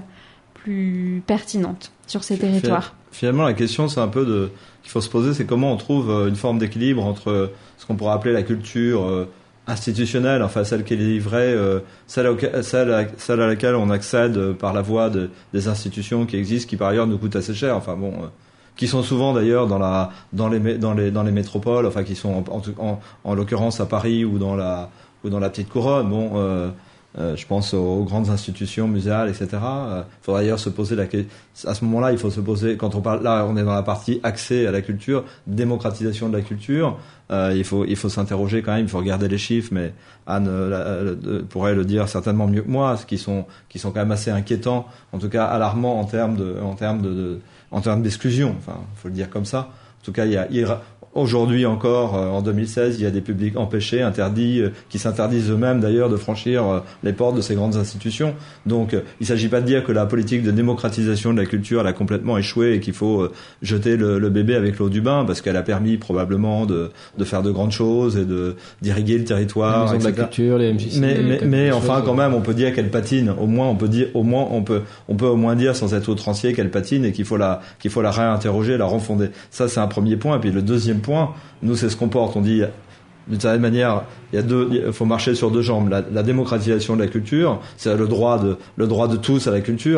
plus pertinente sur ces territoires. Finalement, la question c'est un peu de qu'il faut se poser, c'est comment on trouve une forme d'équilibre entre ce qu'on pourrait appeler la culture euh, institutionnelle, enfin celle qui est livrée, euh, celle, à, celle, à, celle à laquelle on accède par la voie de, des institutions qui existent, qui par ailleurs nous coûtent assez cher. Enfin bon. Euh, qui sont souvent d'ailleurs dans la dans les dans les dans les métropoles, enfin qui sont en en, en l'occurrence à Paris ou dans la ou dans la petite couronne. Bon, euh, euh, je pense aux grandes institutions muséales, et cetera. Il euh, faudra d'ailleurs se poser la question. À ce moment-là, il faut se poser, quand on parle là, on est dans la partie accès à la culture, démocratisation de la culture. Euh, il faut il faut s'interroger quand même. Il faut regarder les chiffres, mais Anne euh, euh, pourrait le dire certainement mieux que moi, qui sont qui sont quand même assez inquiétants, en tout cas alarmants en termes de en termes de, de en termes d'exclusion, enfin, faut le dire comme ça. En tout cas, il y a, il y a aujourd'hui encore, euh, en deux mille seize, il y a des publics empêchés, interdits, euh, qui s'interdisent eux-mêmes d'ailleurs de franchir euh, les portes de ces grandes institutions. Donc, euh, il ne s'agit pas de dire que la politique de démocratisation de la culture elle a complètement échoué et qu'il faut euh, jeter le, le bébé avec l'eau du bain, parce qu'elle a permis probablement de, de faire de grandes choses et de d'irriguer le territoire. La maison de la culture, les M J C. Mais, mais, mais enfin, choses, quand même, on peut dire qu'elle patine. Au moins, on peut dire, au moins, on peut, on peut au moins dire, sans être outrancier, qu'elle patine et qu'il faut la, qu'il faut la réinterroger, la refonder. Ça, c'est un premier point. Et puis le deuxième point, nous, c'est ce qu'on porte. On dit, d'une certaine manière, il y a deux, il faut marcher sur deux jambes. La, la démocratisation de la culture, c'est le droit de, le droit de tous à la culture.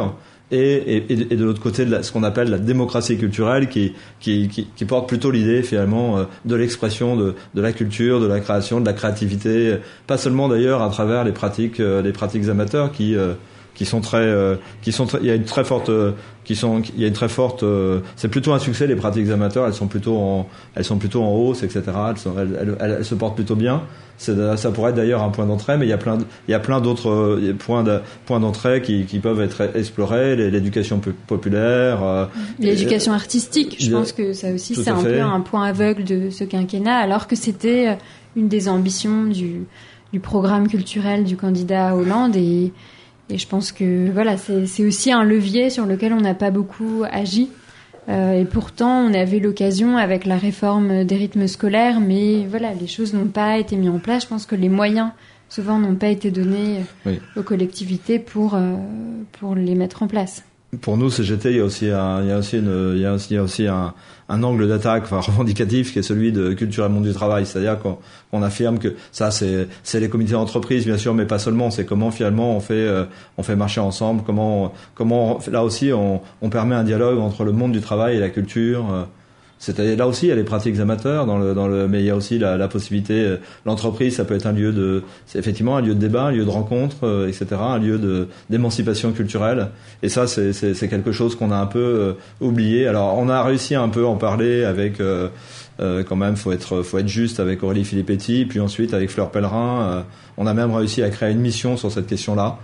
et, et, et de l'autre côté de la, ce qu'on appelle la démocratie culturelle qui, qui, qui, qui porte plutôt l'idée finalement euh, de l'expression de, de la culture, de la création, de la créativité, pas seulement d'ailleurs à travers les pratiques, euh, les pratiques amateurs qui euh, qui sont très euh, qui sont très, il y a une très forte euh, qui sont il y a une très forte euh, c'est plutôt un succès, les pratiques amateurs, elles sont plutôt en elles sont plutôt en hausse, etc. elles, sont, elles, elles, elles, elles se portent plutôt bien. C'est, ça pourrait être d'ailleurs un point d'entrée, mais il y a plein de, il y a plein d'autres euh, points de, points d'entrée qui, qui peuvent être explorés, l'éducation populaire, euh, l'éducation et, artistique, je pense que ça aussi c'est un fait. peu un point aveugle de ce quinquennat, alors que c'était une des ambitions du du programme culturel du candidat Hollande. Et Et je pense que voilà, c'est, c'est aussi un levier sur lequel on n'a pas beaucoup agi. Euh, et pourtant, on avait l'occasion avec la réforme des rythmes scolaires, mais voilà, les choses n'ont pas été mises en place. Je pense que les moyens, souvent, n'ont pas été donnés oui. aux collectivités pour euh, pour les mettre en place. Pour nous, C G T, il y a aussi un, il y a aussi une, il y a aussi, il y a aussi un, un angle d'attaque, enfin, revendicatif, qui est celui de culture et monde du travail. C'est-à-dire qu'on, qu'on affirme que ça, c'est, c'est les comités d'entreprise, bien sûr, mais pas seulement. C'est comment finalement on fait, euh, on fait marcher ensemble. Comment, comment, là aussi, on, on permet un dialogue entre le monde du travail et la culture. Euh, C'est-à-dire là aussi il y a les pratiques amateurs dans le dans le mais il y a aussi la, la possibilité, l'entreprise ça peut être un lieu de c'est effectivement un lieu de débat, un lieu de rencontre, euh, et cetera, un lieu de d'émancipation culturelle. Et ça c'est c'est c'est quelque chose qu'on a un peu euh, oublié. Alors on a réussi à un peu en parler avec euh, euh, quand même faut être faut être juste avec Aurélie Filippetti, puis ensuite avec Fleur Pellerin, euh, on a même réussi à créer une mission sur cette question-là.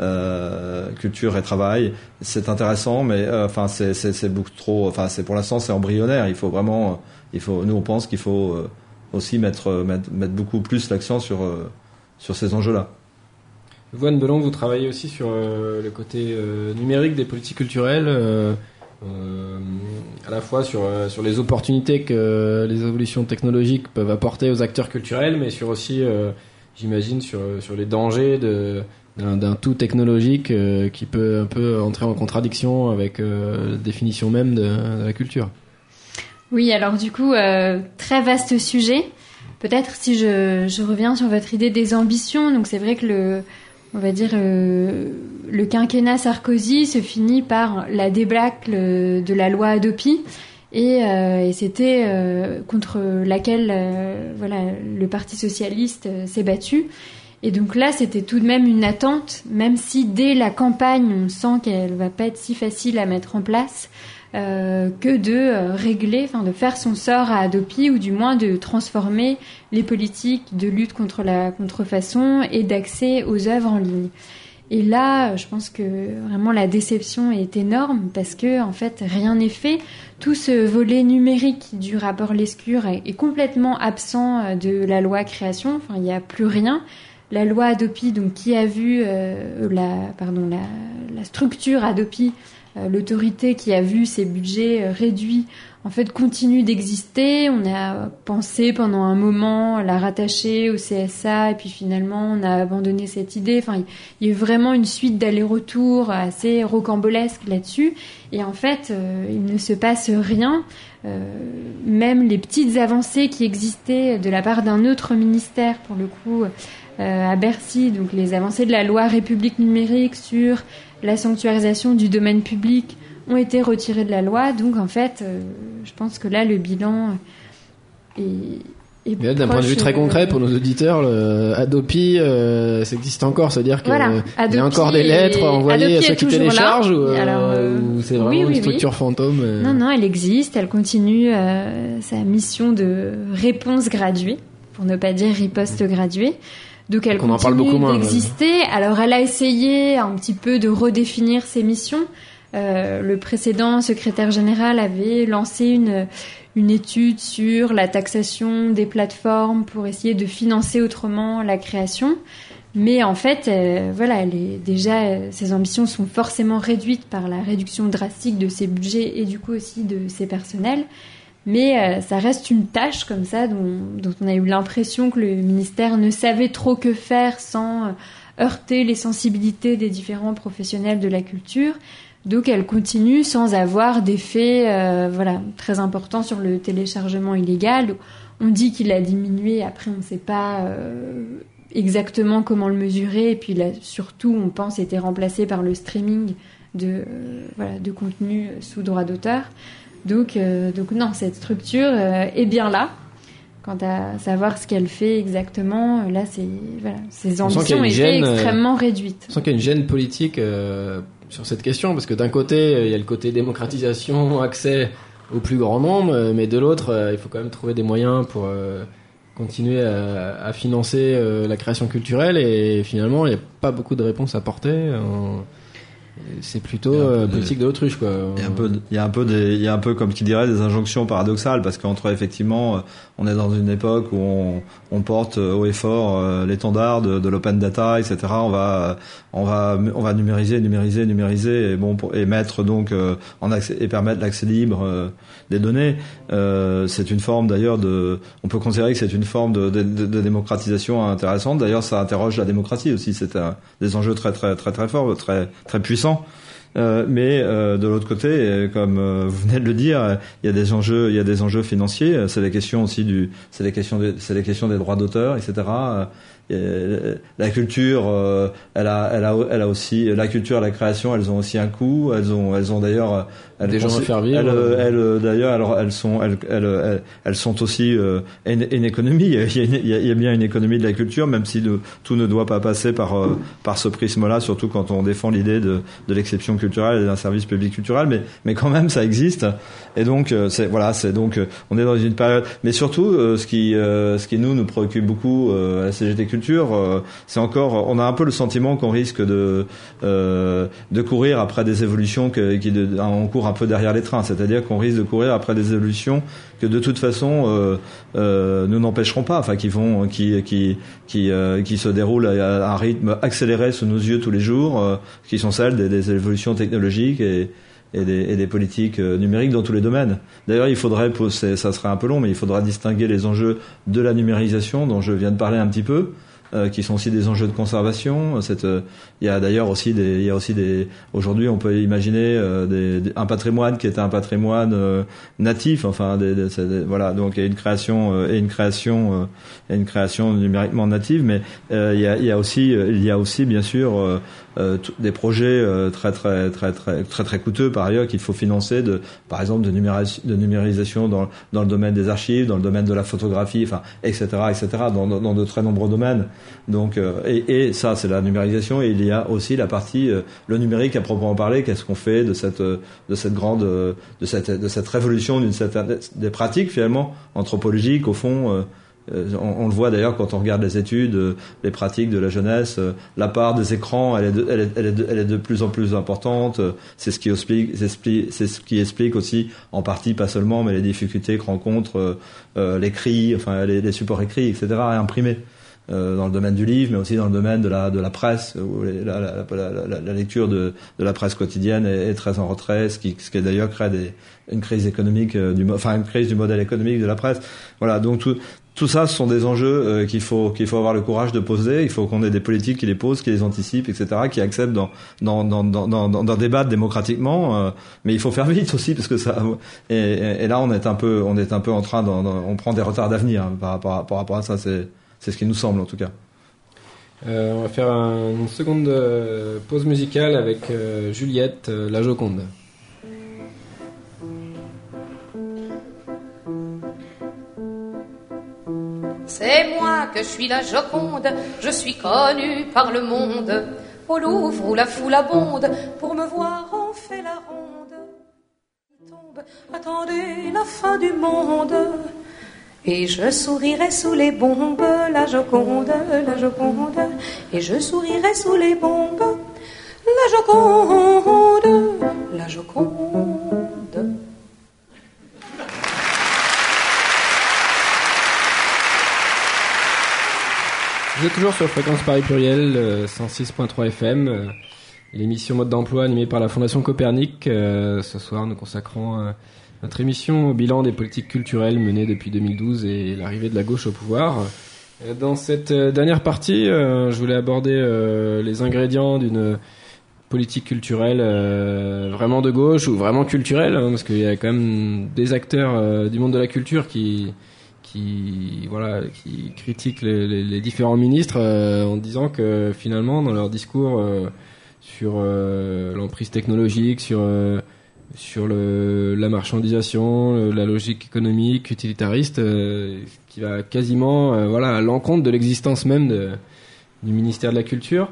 Euh, culture et travail, c'est intéressant, mais euh, enfin c'est, c'est c'est beaucoup trop. Enfin c'est pour l'instant c'est embryonnaire. Il faut vraiment, il faut. Nous on pense qu'il faut euh, aussi mettre, mettre mettre beaucoup plus l'accent sur euh, sur ces enjeux-là. Vous, Anne Belon, vous travaillez aussi sur euh, le côté euh, numérique des politiques culturelles, euh, euh, à la fois sur euh, sur les opportunités que les évolutions technologiques peuvent apporter aux acteurs culturels, mais sur aussi, euh, j'imagine, sur sur les dangers de D'un, d'un tout technologique euh, qui peut un peu entrer en contradiction avec euh, la définition même de, de la culture. Oui, alors du coup, euh, très vaste sujet. Peut-être si je, je reviens sur votre idée des ambitions. Donc c'est vrai que le, on va dire, euh, le quinquennat Sarkozy se finit par la débâcle de la loi Hadopi. Et, euh, et c'était euh, contre laquelle euh, voilà, le Parti socialiste euh, s'est battu. Et donc là, c'était tout de même une attente, même si dès la campagne, on sent qu'elle va pas être si facile à mettre en place, euh, que de euh, régler, enfin de faire son sort à Hadopi, ou du moins de transformer les politiques de lutte contre la contrefaçon et d'accès aux œuvres en ligne. Et là, je pense que vraiment la déception est énorme parce que en fait, rien n'est fait. Tout ce volet numérique du rapport Lescure est, est complètement absent de la loi création. Enfin, il n'y a plus rien. La loi Hadopi, donc qui a vu euh, la, pardon, la, la structure Hadopi, euh, l'autorité qui a vu ses budgets euh, réduits, en fait, continue d'exister. On a pensé pendant un moment la rattacher au C S A, et puis finalement, on a abandonné cette idée. Enfin, il y a eu vraiment une suite d'allers-retours assez rocambolesques là-dessus. Et en fait, euh, il ne se passe rien. Euh, même les petites avancées qui existaient de la part d'un autre ministère, pour le coup, Euh, à Bercy, donc les avancées de la loi République numérique sur la sanctuarisation du domaine public ont été retirées de la loi. Donc en fait, euh, je pense que là, le bilan est... est Mais là, d'un point de vue très concret euh, pour nos auditeurs, le Hadopi, euh, ça existe encore, c'est-à-dire qu'il voilà, y a encore des lettres envoyées Hadopi à ceux qui téléchargent, ou, Alors, euh, ou c'est vraiment oui, oui, une structure oui. fantôme euh... Non, non, elle existe, elle continue euh, sa mission de réponse graduée, pour ne pas dire riposte graduée. Donc elle Donc on continue en parle beaucoup moins, d'exister. Ouais. Alors elle a essayé un petit peu de redéfinir ses missions. Euh, le précédent secrétaire général avait lancé une une étude sur la taxation des plateformes pour essayer de financer autrement la création. Mais en fait, euh, voilà, elle est, déjà euh, ses ambitions sont forcément réduites par la réduction drastique de ses budgets et du coup aussi de ses personnels. Mais euh, ça reste une tâche comme ça dont, dont on a eu l'impression que le ministère ne savait trop que faire sans euh, heurter les sensibilités des différents professionnels de la culture. Donc elle continue sans avoir d'effet euh, voilà, très important sur le téléchargement illégal. On dit qu'il a diminué, après on ne sait pas euh, exactement comment le mesurer. Et puis là, surtout, on pense, était remplacé par le streaming de, euh, voilà, de contenu sous droit d'auteur. Donc, euh, donc non, cette structure euh, est bien là. Quant à savoir ce qu'elle fait exactement, là, c'est, voilà, ses ambitions étaient gêne, extrêmement euh, réduites. On sent qu'il y a une gêne politique euh, sur cette question, parce que d'un côté, il y a le côté démocratisation, accès au plus grand nombre, mais de l'autre, euh, il faut quand même trouver des moyens pour euh, continuer à, à financer euh, la création culturelle, et finalement, il n'y a pas beaucoup de réponses à apporter. Euh, c'est plutôt euh, politique de, de l'autruche, quoi. Il y a un peu, il y a un peu des, il y a un peu comme qui dirait des injonctions paradoxales, parce qu'entre effectivement, on est dans une époque où on, on porte haut et fort euh, l'étendard de, de l'open data, et cetera. On va, on va, on va numériser, numériser, numériser, et bon, pour, et mettre donc euh, en accès, et permettre l'accès libre euh, des données. Euh, c'est une forme d'ailleurs de, on peut considérer que c'est une forme de, de, de, de démocratisation intéressante. D'ailleurs, ça interroge la démocratie aussi. C'est un, des enjeux très, très, très, très forts, très, très puissants. Euh, mais euh, de l'autre côté, comme euh, vous venez de le dire, il y a des enjeux, il y a des enjeux financiers. C'est les questions aussi du, c'est les questions, des, c'est les questions des droits d'auteur, et cetera. Et la culture, euh, elle a, elle a, elle a aussi la culture, la création, elles ont aussi un coût. Elles ont, elles ont d'ailleurs elles des gens à faire vivre. Elles, elles d'ailleurs, alors elles sont, elles, elles, elles, elles sont aussi euh, une, une économie. Il y, a, il, y a, il y a bien une économie de la culture, même si de, tout ne doit pas passer par euh, par ce prisme-là, surtout quand on défend l'idée de, de l'exception culturelle et d'un service public culturel. Mais, mais quand même, ça existe. Et donc, euh, c'est voilà, c'est donc, euh, on est dans une période. Mais surtout, euh, ce qui, euh, ce qui nous nous préoccupe beaucoup euh, à la C G T Culture, Euh, c'est encore, on a un peu le sentiment qu'on risque de euh, de courir après des évolutions que, qui de, on court un peu derrière les trains, c'est-à-dire qu'on risque de courir après des évolutions que de toute façon euh, euh, nous n'empêcherons pas, enfin qui vont, qui qui qui euh, qui se déroulent à un rythme accéléré sous nos yeux tous les jours, euh, qui sont celles des, des évolutions technologiques et Et des, et des politiques numériques dans tous les domaines. D'ailleurs, il faudrait, ça serait un peu long, mais il faudra distinguer les enjeux de la numérisation dont je viens de parler un petit peu, euh, qui sont aussi des enjeux de conservation. Cette, euh, il y a d'ailleurs aussi des, il y a aussi des. Aujourd'hui, on peut imaginer euh, des, des, un patrimoine qui est un patrimoine euh, natif. Enfin, des, des, des, voilà. Donc, il y a une création euh, et une création euh, et une création numériquement native, mais euh, il y a, il y a aussi, il y a aussi bien sûr. Euh, Euh, t- des projets euh, très très très très très très coûteux par ailleurs qu'il faut financer, de par exemple de, numéris- de numérisation dans dans le domaine des archives, dans le domaine de la photographie, enfin et cetera et cetera dans, dans dans de très nombreux domaines. Donc euh, et et ça c'est la numérisation, et il y a aussi la partie euh, le numérique à proprement parler. Qu'est-ce qu'on fait de cette de cette grande de cette de cette révolution d'une certaine des pratiques finalement anthropologiques au fond. Euh, On, on le voit d'ailleurs quand on regarde les études, euh, les pratiques de la jeunesse, euh, la part des écrans, elle est, de, elle, est, elle, est de, elle est de plus en plus importante. Euh, c'est ce qui explique, c'est, c'est ce qui explique aussi, en partie, pas seulement, mais les difficultés que rencontrent euh, euh, l'écrit, enfin les, les supports écrits, et cetera, et imprimés. Euh, dans le domaine du livre, mais aussi dans le domaine de la de la presse, où les, la, la, la, la, la lecture de, de la presse quotidienne est, est très en retrait, ce qui, ce qui d'ailleurs crée des, une crise économique, du, enfin une crise du modèle économique de la presse. Voilà, donc tout Tout ça, ce sont des enjeux euh, qu'il faut qu'il faut avoir le courage de poser. Il faut qu'on ait des politiques qui les posent, qui les anticipent, et cetera, qui acceptent d'en d'en d'en d'en d'en, d'en débattre démocratiquement. Euh, mais il faut faire vite aussi, parce que ça. Et, et, et là, on est un peu on est un peu en train d'en, d'en, on prend des retards d'avenir hein, par rapport à, par rapport à ça. C'est c'est ce qui nous semble en tout cas. Euh, on va faire un, une seconde euh, pause musicale avec euh, Juliette, euh, la Joconde. C'est moi que je suis la Joconde, je suis connue par le monde. Au Louvre où la foule abonde, pour me voir on fait la ronde. Il tombe, attendez la fin du monde. Et je sourirai sous les bombes, la Joconde, la Joconde. Et je sourirai sous les bombes, la Joconde, la Joconde. Vous êtes toujours sur Fréquence Paris Pluriel, euh, cent six point trois F M, euh, l'émission Mode d'emploi animée par la Fondation Copernic. Euh, ce soir, nous consacrons euh, notre émission au bilan des politiques culturelles menées depuis deux mille douze et l'arrivée de la gauche au pouvoir. Euh, dans cette euh, dernière partie, euh, je voulais aborder euh, les ingrédients d'une politique culturelle euh, vraiment de gauche ou vraiment culturelle, hein, parce qu'il y a quand même des acteurs euh, du monde de la culture qui... qui voilà qui critiquent les, les, les différents ministres euh, en disant que finalement dans leur discours euh, sur euh, l'emprise technologique, sur euh, sur le, la marchandisation, le, la logique économique, utilitariste, euh, qui va quasiment euh, voilà, à l'encontre de l'existence même de, du ministère de la Culture.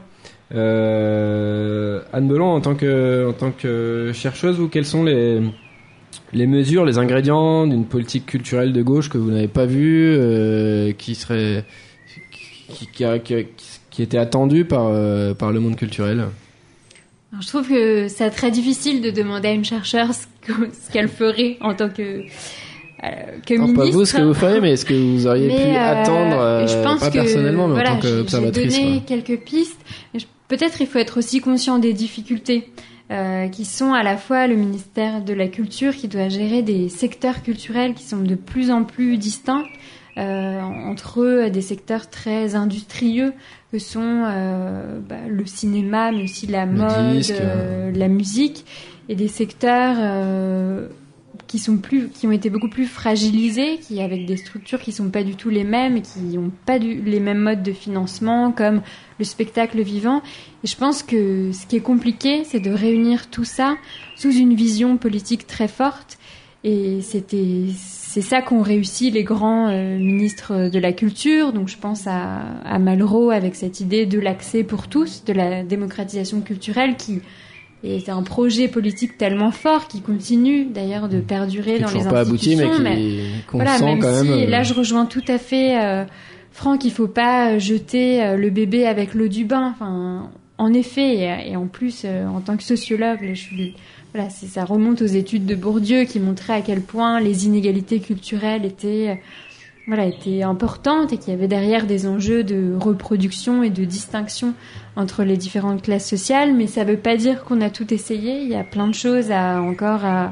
Euh, Anne Belon, en tant que, en tant que chercheuse, vous, quelles sont les, les mesures, les ingrédients d'une politique culturelle de gauche que vous n'avez pas vue, euh, qui serait, qui, qui, qui, qui était attendue par, euh, par le monde culturel? Alors, je trouve que c'est très difficile de demander à une chercheure ce, que, ce qu'elle ferait en tant que, euh, que non, ministre. Pas vous ce que vous feriez, mais est-ce que vous auriez mais, pu euh, attendre, euh, je pense pas que, personnellement, mais voilà, en tant qu'observatrice? J'ai donné quoi. quelques pistes. Peut-être il faut être aussi conscient des difficultés euh, qui sont à la fois le ministère de la Culture qui doit gérer des secteurs culturels qui sont de plus en plus distincts, euh, entre eux des secteurs très industrieux que sont euh, bah, le cinéma, mais aussi la Le mode, disque, euh, la musique, et des secteurs euh, qui sont plus, qui ont été beaucoup plus fragilisés, qui avec des structures qui sont pas du tout les mêmes, et qui n'ont pas du, les mêmes modes de financement, comme le spectacle vivant. Et je pense que ce qui est compliqué, c'est de réunir tout ça sous une vision politique très forte. Et c'était, c'est ça qu'ont réussi les grands euh, ministres de la culture. Donc je pense à, à Malraux avec cette idée de l'accès pour tous, de la démocratisation culturelle, qui est un projet politique tellement fort qui continue d'ailleurs de perdurer qui dans les institutions. Pas abouti, mais, mais qui, qu'on voilà, sent même quand si, même. Et là, je rejoins tout à fait euh, Franck. Il faut pas jeter le bébé avec l'eau du bain. Enfin, en effet, et, et en plus, euh, en tant que sociologue, je suis Voilà, c'est, ça remonte aux études de Bourdieu qui montraient à quel point les inégalités culturelles étaient, euh, voilà, étaient importantes et qu'il y avait derrière des enjeux de reproduction et de distinction entre les différentes classes sociales. Mais ça ne veut pas dire qu'on a tout essayé. Il y a plein de choses à, encore à,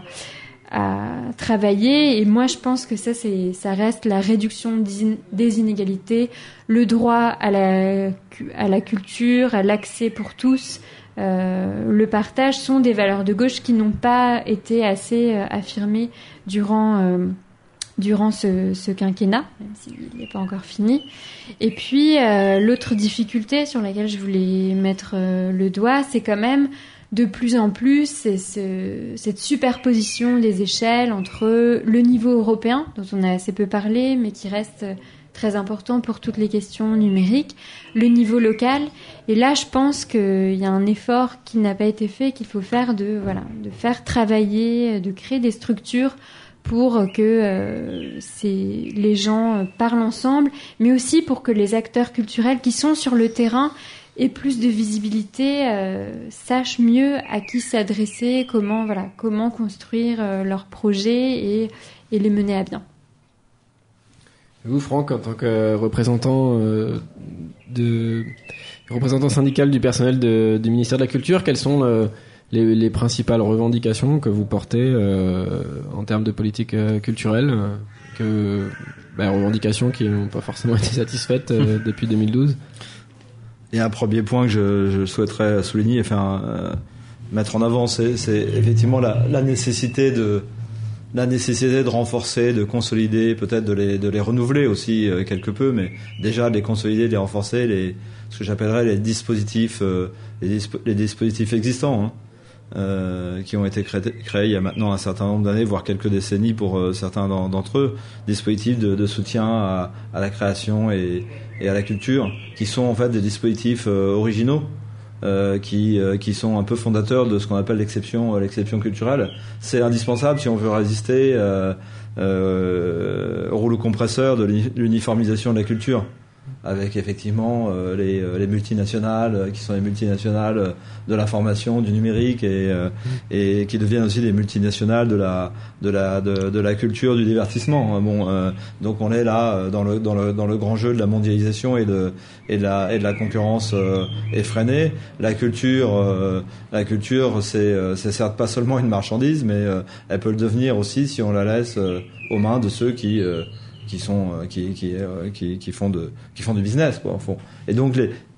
à travailler. Et moi, je pense que ça, c'est, ça reste la réduction des inégalités, le droit à la, à la culture, à l'accès pour tous. Euh, le partage sont des valeurs de gauche qui n'ont pas été assez euh, affirmées durant euh, durant ce, ce quinquennat, même s'il n'est pas encore fini. Et puis euh, l'autre difficulté sur laquelle je voulais mettre euh, le doigt, c'est quand même de plus en plus c'est ce, cette superposition des échelles entre le niveau européen, dont on a assez peu parlé, mais qui reste très important pour toutes les questions numériques, le niveau local. Et là, je pense qu'il y a un effort qui n'a pas été fait, qu'il faut faire de, voilà, de faire travailler, de créer des structures pour que euh, ces, les gens parlent ensemble, mais aussi pour que les acteurs culturels qui sont sur le terrain aient plus de visibilité, euh, sachent mieux à qui s'adresser, comment, voilà, comment construire euh, leurs projets et, et les mener à bien. Vous, Franck, en tant que représentant euh, de représentant syndical du personnel de, du ministère de la Culture, quelles sont euh, les, les principales revendications que vous portez euh, en termes de politique euh, culturelle, euh, que bah, revendications qui n'ont pas forcément été satisfaites euh, depuis deux mille douze? Il y a un premier point que je, je souhaiterais souligner, enfin euh, mettre en avant, c'est, c'est effectivement la, la nécessité de la nécessité de renforcer, de consolider, peut-être de les, de les renouveler aussi euh, quelque peu, mais déjà de les consolider, de les renforcer, les, ce que j'appellerais les dispositifs, euh, les, dispo, les dispositifs existants, hein, euh, qui ont été créés, créés il y a maintenant un certain nombre d'années, voire quelques décennies pour euh, certains d'entre eux, dispositifs de, de soutien à, à la création et, et à la culture, qui sont en fait des dispositifs euh, originaux. Euh, qui euh, qui sont un peu fondateurs de ce qu'on appelle l'exception euh, l'exception culturelle. C'est indispensable si on veut résister euh, euh, au rouleau compresseur de l'uniformisation de la culture, avec effectivement euh, les, les multinationales euh, qui sont les multinationales euh, de l'information, du numérique, et euh, et qui deviennent aussi des multinationales de la de la de, de la culture, du divertissement. Bon, euh, donc on est là dans le dans le dans le grand jeu de la mondialisation et de et de la et de la concurrence euh, effrénée. La culture, euh, la culture, c'est euh, c'est certes pas seulement une marchandise, mais euh, elle peut le devenir aussi si on la laisse euh, aux mains de ceux qui euh, qui sont qui qui qui qui font de qui font du business, quoi, au fond. Et donc les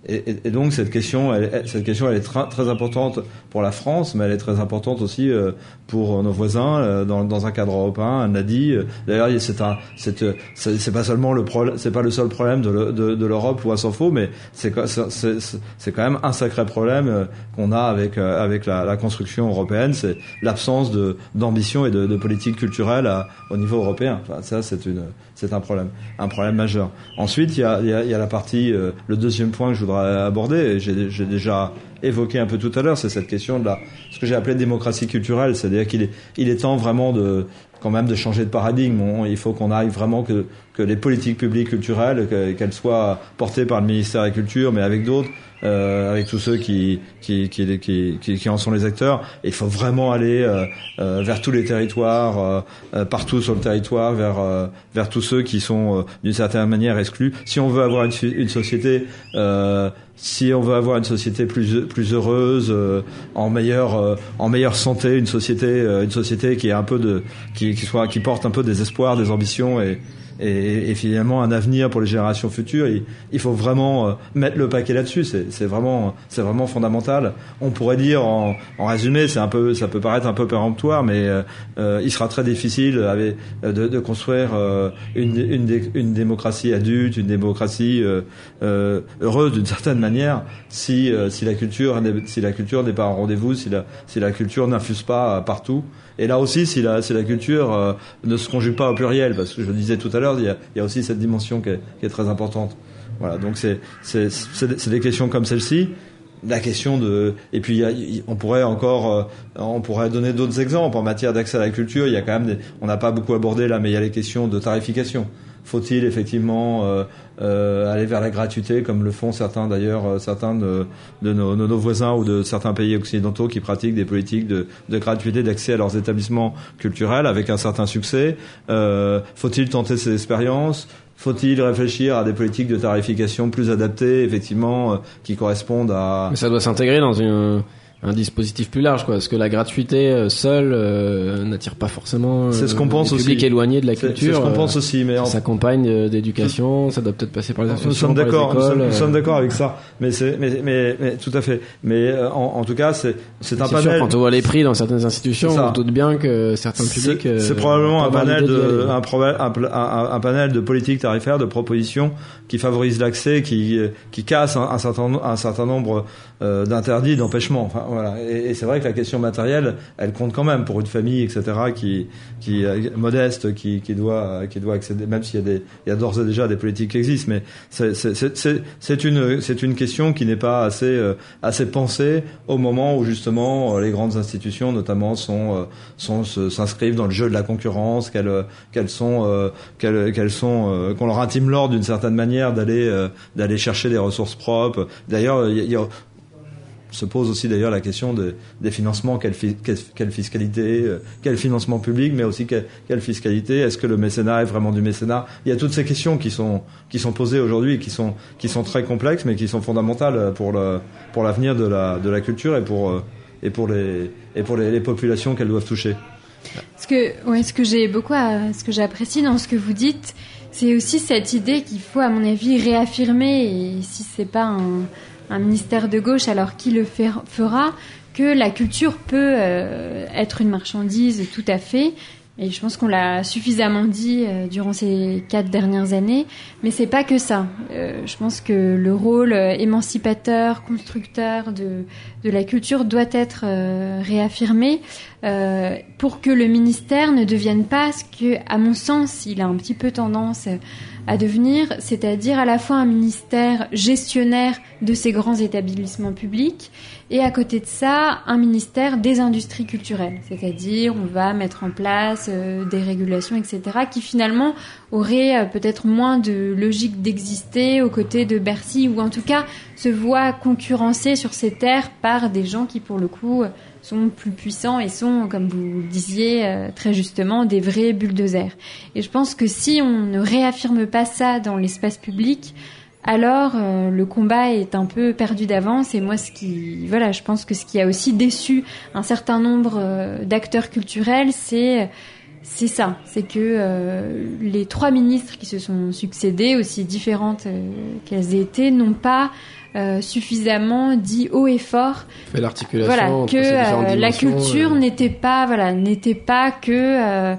et, et, et donc cette question, elle, cette question, elle est très, très importante pour la France, mais elle est très importante aussi euh, pour nos voisins euh, dans, dans un cadre européen. Elle l'a dit. D'ailleurs, c'est un, c'est, c'est, c'est pas seulement le problème, c'est pas le seul problème de, le, de, de l'Europe, loin s'en faut, mais c'est, c'est, c'est, c'est quand même un sacré problème euh, qu'on a avec euh, avec la, la construction européenne, c'est l'absence de d'ambition et de, de politique culturelle à, au niveau européen. Enfin, ça, c'est une, c'est un problème, un problème majeur. Ensuite, il y a, il y a, il y a la partie, euh, le deuxième point que je voudrais aborder, et j'ai, j'ai déjà évoqué un peu tout à l'heure, c'est cette question de la, ce que j'ai appelé démocratie culturelle, c'est-à-dire qu'il est, il est temps vraiment de, quand même de changer de paradigme. On, il faut qu'on arrive vraiment que, que les politiques publiques culturelles, que, qu'elles soient portées par le ministère de la Culture, mais avec d'autres, euh, avec tous ceux qui, qui, qui, qui, qui, qui en sont les acteurs. Et il faut vraiment aller euh, euh, vers tous les territoires, euh, euh, partout sur le territoire, vers, euh, vers tous ceux qui sont euh, d'une certaine manière exclus. Si on veut avoir une, une société, euh, si on veut avoir une société plus plus heureuse, euh, en meilleure euh, en meilleure santé, une société euh, une société qui est un peu de qui qui soit qui porte un peu des espoirs, des ambitions et et, et finalement un avenir pour les générations futures, il, il faut vraiment euh, mettre le paquet là-dessus. C'est, c'est vraiment, c'est vraiment fondamental. On pourrait dire en, en résumé, c'est un peu, ça peut paraître un peu péremptoire, mais euh, euh, il sera très difficile avec, de, de construire euh, une, une, dé, une démocratie adulte, une démocratie euh, euh, heureuse d'une certaine manière, si, euh, si la culture, si la culture n'est pas en rendez-vous, si la, si la culture n'infuse pas partout. Et là aussi, si la, si la culture euh, ne se conjugue pas au pluriel, parce que je le disais tout à l'heure, il y a, il y a aussi cette dimension qui est, qui est très importante. Voilà, donc c'est, c'est, c'est, c'est des questions comme celle-ci. La question de, et puis il y a, on pourrait encore, euh, on pourrait donner d'autres exemples en matière d'accès à la culture. Il y a quand même, des, on n'a pas beaucoup abordé là, mais il y a les questions de tarification. Faut-il effectivement euh, euh, aller vers la gratuité, comme le font certains d'ailleurs, euh, certains de, de, nos, de nos voisins ou de certains pays occidentaux qui pratiquent des politiques de, de gratuité d'accès à leurs établissements culturels avec un certain succès. Euh, faut-il tenter ces expériences ? Faut-il réfléchir à des politiques de tarification plus adaptées, effectivement, euh, qui correspondent à... Mais ça doit s'intégrer dans une... un dispositif plus large, quoi, parce que la gratuité seule euh, n'attire pas forcément euh, c'est ce qu'on pense le public aussi. éloigné de la c'est, culture. C'est ce qu'on pense aussi, mais ça en... s'accompagne d'éducation, ça doit peut-être passer par les associations, nous sommes d'accord, par les écoles, nous, sommes, euh... nous sommes d'accord avec ça, mais c'est, mais, mais, mais tout à fait. Mais euh, en, en tout cas, c'est, c'est un c'est panel. Sûr, quand on voit les prix dans certaines institutions, on doute bien que certains publics. C'est, c'est euh, probablement un panel de, un, un, un, un panel de politiques tarifaires, de propositions qui favorisent l'accès, qui, qui cassent un, un certain, un certain nombre euh, d'interdits, d'empêchements. Enfin, voilà. Et, et c'est vrai que la question matérielle, elle compte quand même pour une famille, et cetera, qui, qui modeste, qui, qui doit, qui doit accéder, même s'il y a des, il y a d'ores et déjà des politiques qui existent, mais c'est, c'est, c'est, c'est, c'est une, c'est une question qui n'est pas assez, euh, assez pensée au moment où justement les grandes institutions, notamment, sont, euh, sont, se, s'inscrivent dans le jeu de la concurrence, qu'elles, qu'elles sont, euh, qu'elles, qu'elles sont, euh, qu'on leur intime l'ordre d'une certaine manière d'aller, euh, d'aller chercher des ressources propres. D'ailleurs, il y a, il y a se pose aussi d'ailleurs la question de, des financements, quelle, fi, quelle, quelle fiscalité, euh, quel financement public, mais aussi quelle, quelle fiscalité, est-ce que le mécénat est vraiment du mécénat? Il y a toutes ces questions qui sont, qui sont posées aujourd'hui, qui sont, qui sont très complexes, mais qui sont fondamentales pour, le, pour l'avenir de la, de la culture et pour, euh, et pour, les, et pour les, les populations qu'elles doivent toucher. Ce que, ouais, ce que j'ai beaucoup, à, ce que j'apprécie dans ce que vous dites, c'est aussi cette idée qu'il faut, à mon avis, réaffirmer, et si c'est pas un, un ministère de gauche, alors qui le fera, que la culture peut euh, être une marchandise tout à fait. Et je pense qu'on l'a suffisamment dit euh, durant ces quatre dernières années, mais c'est pas que ça. Euh, je pense que le rôle émancipateur, constructeur de, de la culture doit être euh, réaffirmé euh, pour que le ministère ne devienne pas ce que, à mon sens, il a un petit peu tendance à devenir, c'est-à-dire à la fois un ministère gestionnaire de ces grands établissements publics et à côté de ça, un ministère des industries culturelles, c'est-à-dire on va mettre en place euh, des régulations, et cetera, qui finalement auraient euh, peut-être moins de logique d'exister aux côtés de Bercy, ou en tout cas se voient concurrencés sur ces terres par des gens qui, pour le coup, sont plus puissants et sont, comme vous le disiez euh, très justement, des vrais bulldozers. Et je pense que si on ne réaffirme pas ça dans l'espace public, alors euh, le combat est un peu perdu d'avance. Et moi, ce qui, voilà, je pense que ce qui a aussi déçu un certain nombre euh, d'acteurs culturels, c'est c'est ça, c'est que euh, les trois ministres qui se sont succédés, aussi différentes euh, qu'elles aient été, n'ont pas euh, suffisamment dit haut et fort, fait l'articulation voilà, entre que ces différentes euh, la dimensions, culture euh... n'était pas, voilà, n'était pas que, euh,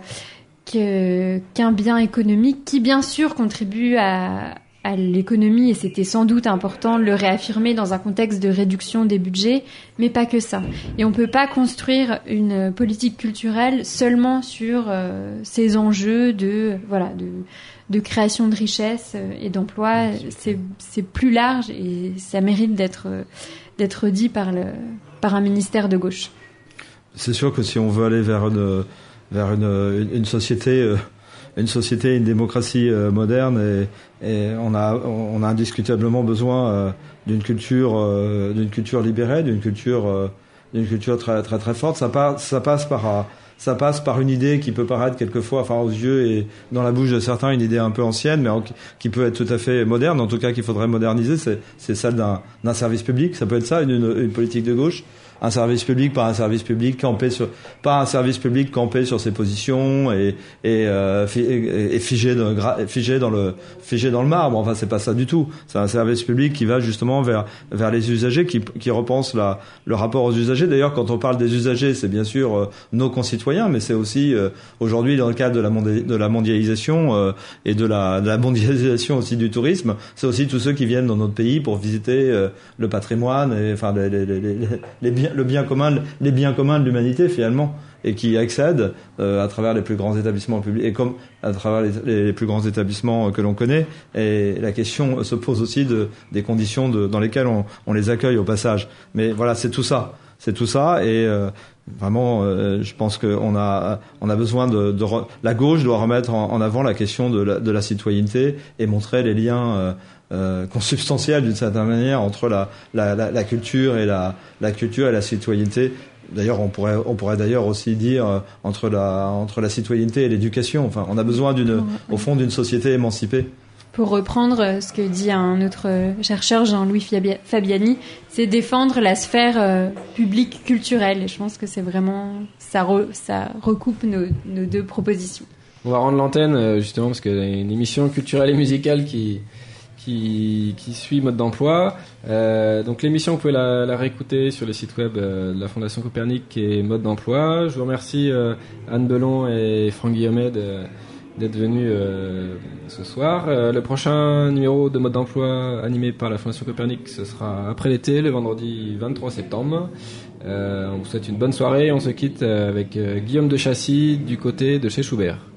que qu'un bien économique qui bien sûr contribue à à l'économie, et c'était sans doute important de le réaffirmer dans un contexte de réduction des budgets, mais pas que ça. Et on peut pas construire une politique culturelle seulement sur euh, ces enjeux de voilà de de création de richesse et d'emploi. C'est c'est plus large et ça mérite d'être d'être dit par le par un ministère de gauche. C'est sûr que si on veut aller vers une vers une une société euh, une société, une démocratie euh, moderne, et, et on a on a indiscutablement besoin euh, d'une culture euh, d'une culture libérée, d'une culture euh, d'une culture très très très forte. Ça passe ça passe par euh, ça passe par une idée qui peut paraître quelquefois, enfin aux yeux et dans la bouche de certains, une idée un peu ancienne, mais en, qui peut être tout à fait moderne. En tout cas, qu'il faudrait moderniser, c'est c'est celle d'un d'un service public. Ça peut être ça, une une, une politique de gauche. Un service public, pas un service public campé sur, pas un service public campé sur ses positions et et, euh, et, et figé, de, figé dans le figé dans le marbre. Enfin, c'est pas ça du tout. C'est un service public qui va justement vers vers les usagers, qui qui repense la le rapport aux usagers. D'ailleurs, quand on parle des usagers, c'est bien sûr euh, nos concitoyens, mais c'est aussi euh, aujourd'hui dans le cadre de la mondia, de la mondialisation euh, et de la de la mondialisation aussi du tourisme, c'est aussi tous ceux qui viennent dans notre pays pour visiter euh, le patrimoine et enfin les les les, les, les biens le bien commun, les biens communs de l'humanité finalement, et qui accèdent euh, à travers les plus grands établissements publics et comme à travers les, les plus grands établissements que l'on connaît. Et la question se pose aussi de des conditions de, dans lesquelles on, on les accueille au passage. Mais voilà, c'est tout ça, c'est tout ça, et euh, vraiment, euh, je pense qu'on a on a besoin de, de re... la gauche doit remettre en, en avant la question de la, de la citoyenneté et montrer les liens Euh, Euh, consubstantielle d'une certaine manière entre la, la, la, la culture et la, la culture et la citoyenneté. D'ailleurs, on pourrait, on pourrait d'ailleurs aussi dire euh, entre la, entre la citoyenneté et l'éducation. Enfin, on a besoin d'une, ouais, au fond, d'une société émancipée. Pour reprendre ce que dit un autre chercheur, Jean-Louis Fabiani, c'est défendre la sphère euh, publique culturelle. Et je pense que c'est vraiment, ça, re, ça recoupe nos, nos deux propositions. On va rendre l'antenne justement parce qu'il y a une émission culturelle et musicale qui Qui, qui suit Mode d'emploi. Euh, donc l'émission, vous pouvez la, la réécouter sur le site web euh, de la Fondation Copernic et Mode d'emploi. Je vous remercie euh, Anne Belon et Franck Guillaumet de, d'être venus euh, ce soir. Euh, le prochain numéro de Mode d'emploi animé par la Fondation Copernic, ce sera après l'été, le vendredi vingt-trois septembre. Euh, on vous souhaite une bonne soirée. On se quitte avec euh, Guillaume de Chassis du côté de chez Schubert.